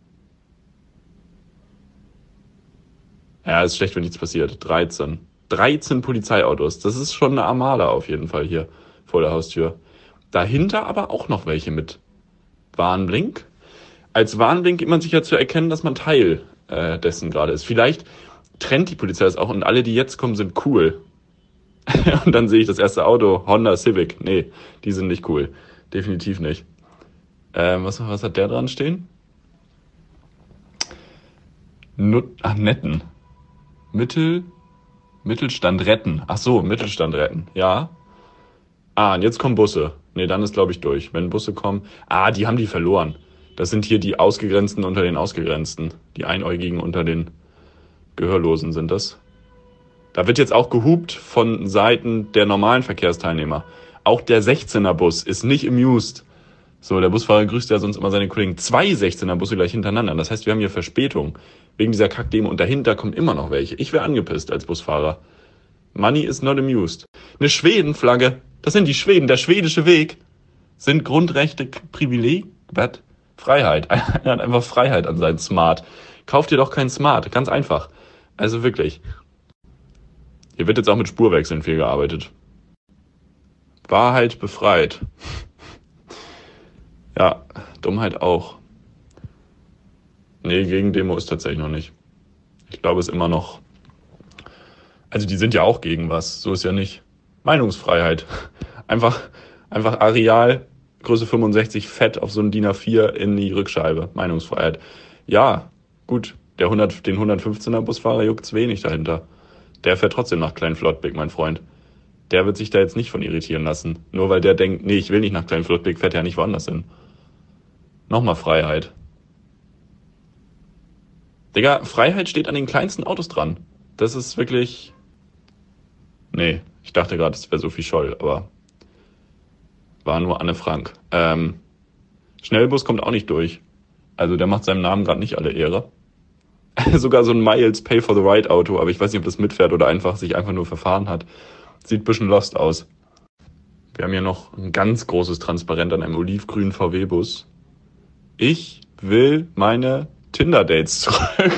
[SPEAKER 1] Ja, ist schlecht, wenn nichts passiert. 13. 13 Polizeiautos. Das ist schon eine Armada auf jeden Fall hier vor der Haustür. Dahinter aber auch noch welche mit Warnblink. Als Warnblink gibt man sich ja zu erkennen, dass man Teil dessen gerade ist. Vielleicht trennt die Polizei das auch und alle, die jetzt kommen, sind cool. Und dann sehe ich das erste Auto, Honda Civic. Nee, die sind nicht cool. Definitiv nicht. Was hat der dran stehen? Netten. Mittelstand retten. Ach so, Mittelstand retten. Ja. Und jetzt kommen Busse. Nee, dann ist, glaube ich, durch. Wenn Busse kommen... die haben die verloren. Das sind hier die Ausgegrenzten unter den Ausgegrenzten. Die Einäugigen unter den Gehörlosen sind das. Da wird jetzt auch gehupt von Seiten der normalen Verkehrsteilnehmer. Auch der 16er-Bus ist nicht amused. So, der Busfahrer grüßt ja sonst immer seine Kollegen. 2 16er-Busse gleich hintereinander. Das heißt, wir haben hier Verspätung. Wegen dieser Kackdemo. Und dahinter kommen immer noch welche. Ich wäre angepisst als Busfahrer. Money is not amused. Eine Schwedenflagge. Das sind die Schweden. Der schwedische Weg sind Grundrechte, Privileg, Freiheit. Er hat einfach Freiheit an seinen Smart. Kauft dir doch keinen Smart. Ganz einfach. Also wirklich. Hier wird jetzt auch mit Spurwechseln viel gearbeitet. Wahrheit befreit. Ja, Dummheit auch. Nee, Gegendemo ist tatsächlich noch nicht. Ich glaube, es ist immer noch... Also die sind ja auch gegen was. So ist ja nicht. Meinungsfreiheit. Einfach Areal, Größe 65, fett auf so ein DIN A4 in die Rückscheibe. Meinungsfreiheit. Ja, gut. Den 115er Busfahrer juckt's wenig dahinter. Der fährt trotzdem nach Klein-Flottbek, mein Freund. Der wird sich da jetzt nicht von irritieren lassen. Nur weil der denkt, nee, ich will nicht nach Klein-Flottbek, fährt ja nicht woanders hin. Nochmal Freiheit. Digga, Freiheit steht an den kleinsten Autos dran. Das ist wirklich... Nee, ich dachte gerade, es wäre Sophie Scholl, aber war nur Anne Frank. Schnellbus kommt auch nicht durch. Also der macht seinem Namen gerade nicht alle Ehre. Sogar so ein Miles Pay for the Ride Auto, aber ich weiß nicht, ob das mitfährt oder sich einfach nur verfahren hat. Sieht ein bisschen lost aus. Wir haben hier noch ein ganz großes Transparent an einem olivgrünen VW-Bus. Ich will meine Tinder-Dates zurück.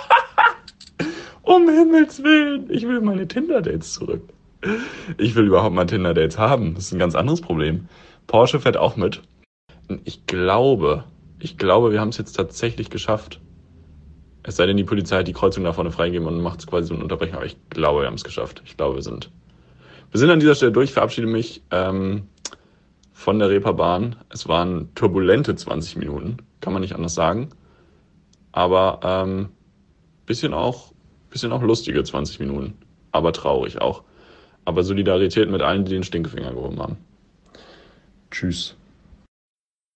[SPEAKER 1] Um Himmels Willen, ich will meine Tinder-Dates zurück. Ich will überhaupt mal Tinder-Dates haben. Das ist ein ganz anderes Problem. Porsche fährt auch mit. Ich glaube, wir haben es jetzt tatsächlich geschafft. Es sei denn, die Polizei hat die Kreuzung da vorne freigegeben und macht es quasi so eine Unterbrechung. Aber ich glaube, wir haben es geschafft. Ich glaube, wir sind an dieser Stelle durch. Ich verabschiede mich von der Reeperbahn. Es waren turbulente 20 Minuten. Kann man nicht anders sagen. Aber bisschen auch lustige 20 Minuten. Aber traurig auch. Aber Solidarität mit allen, die den Stinkefinger gehoben haben. Tschüss.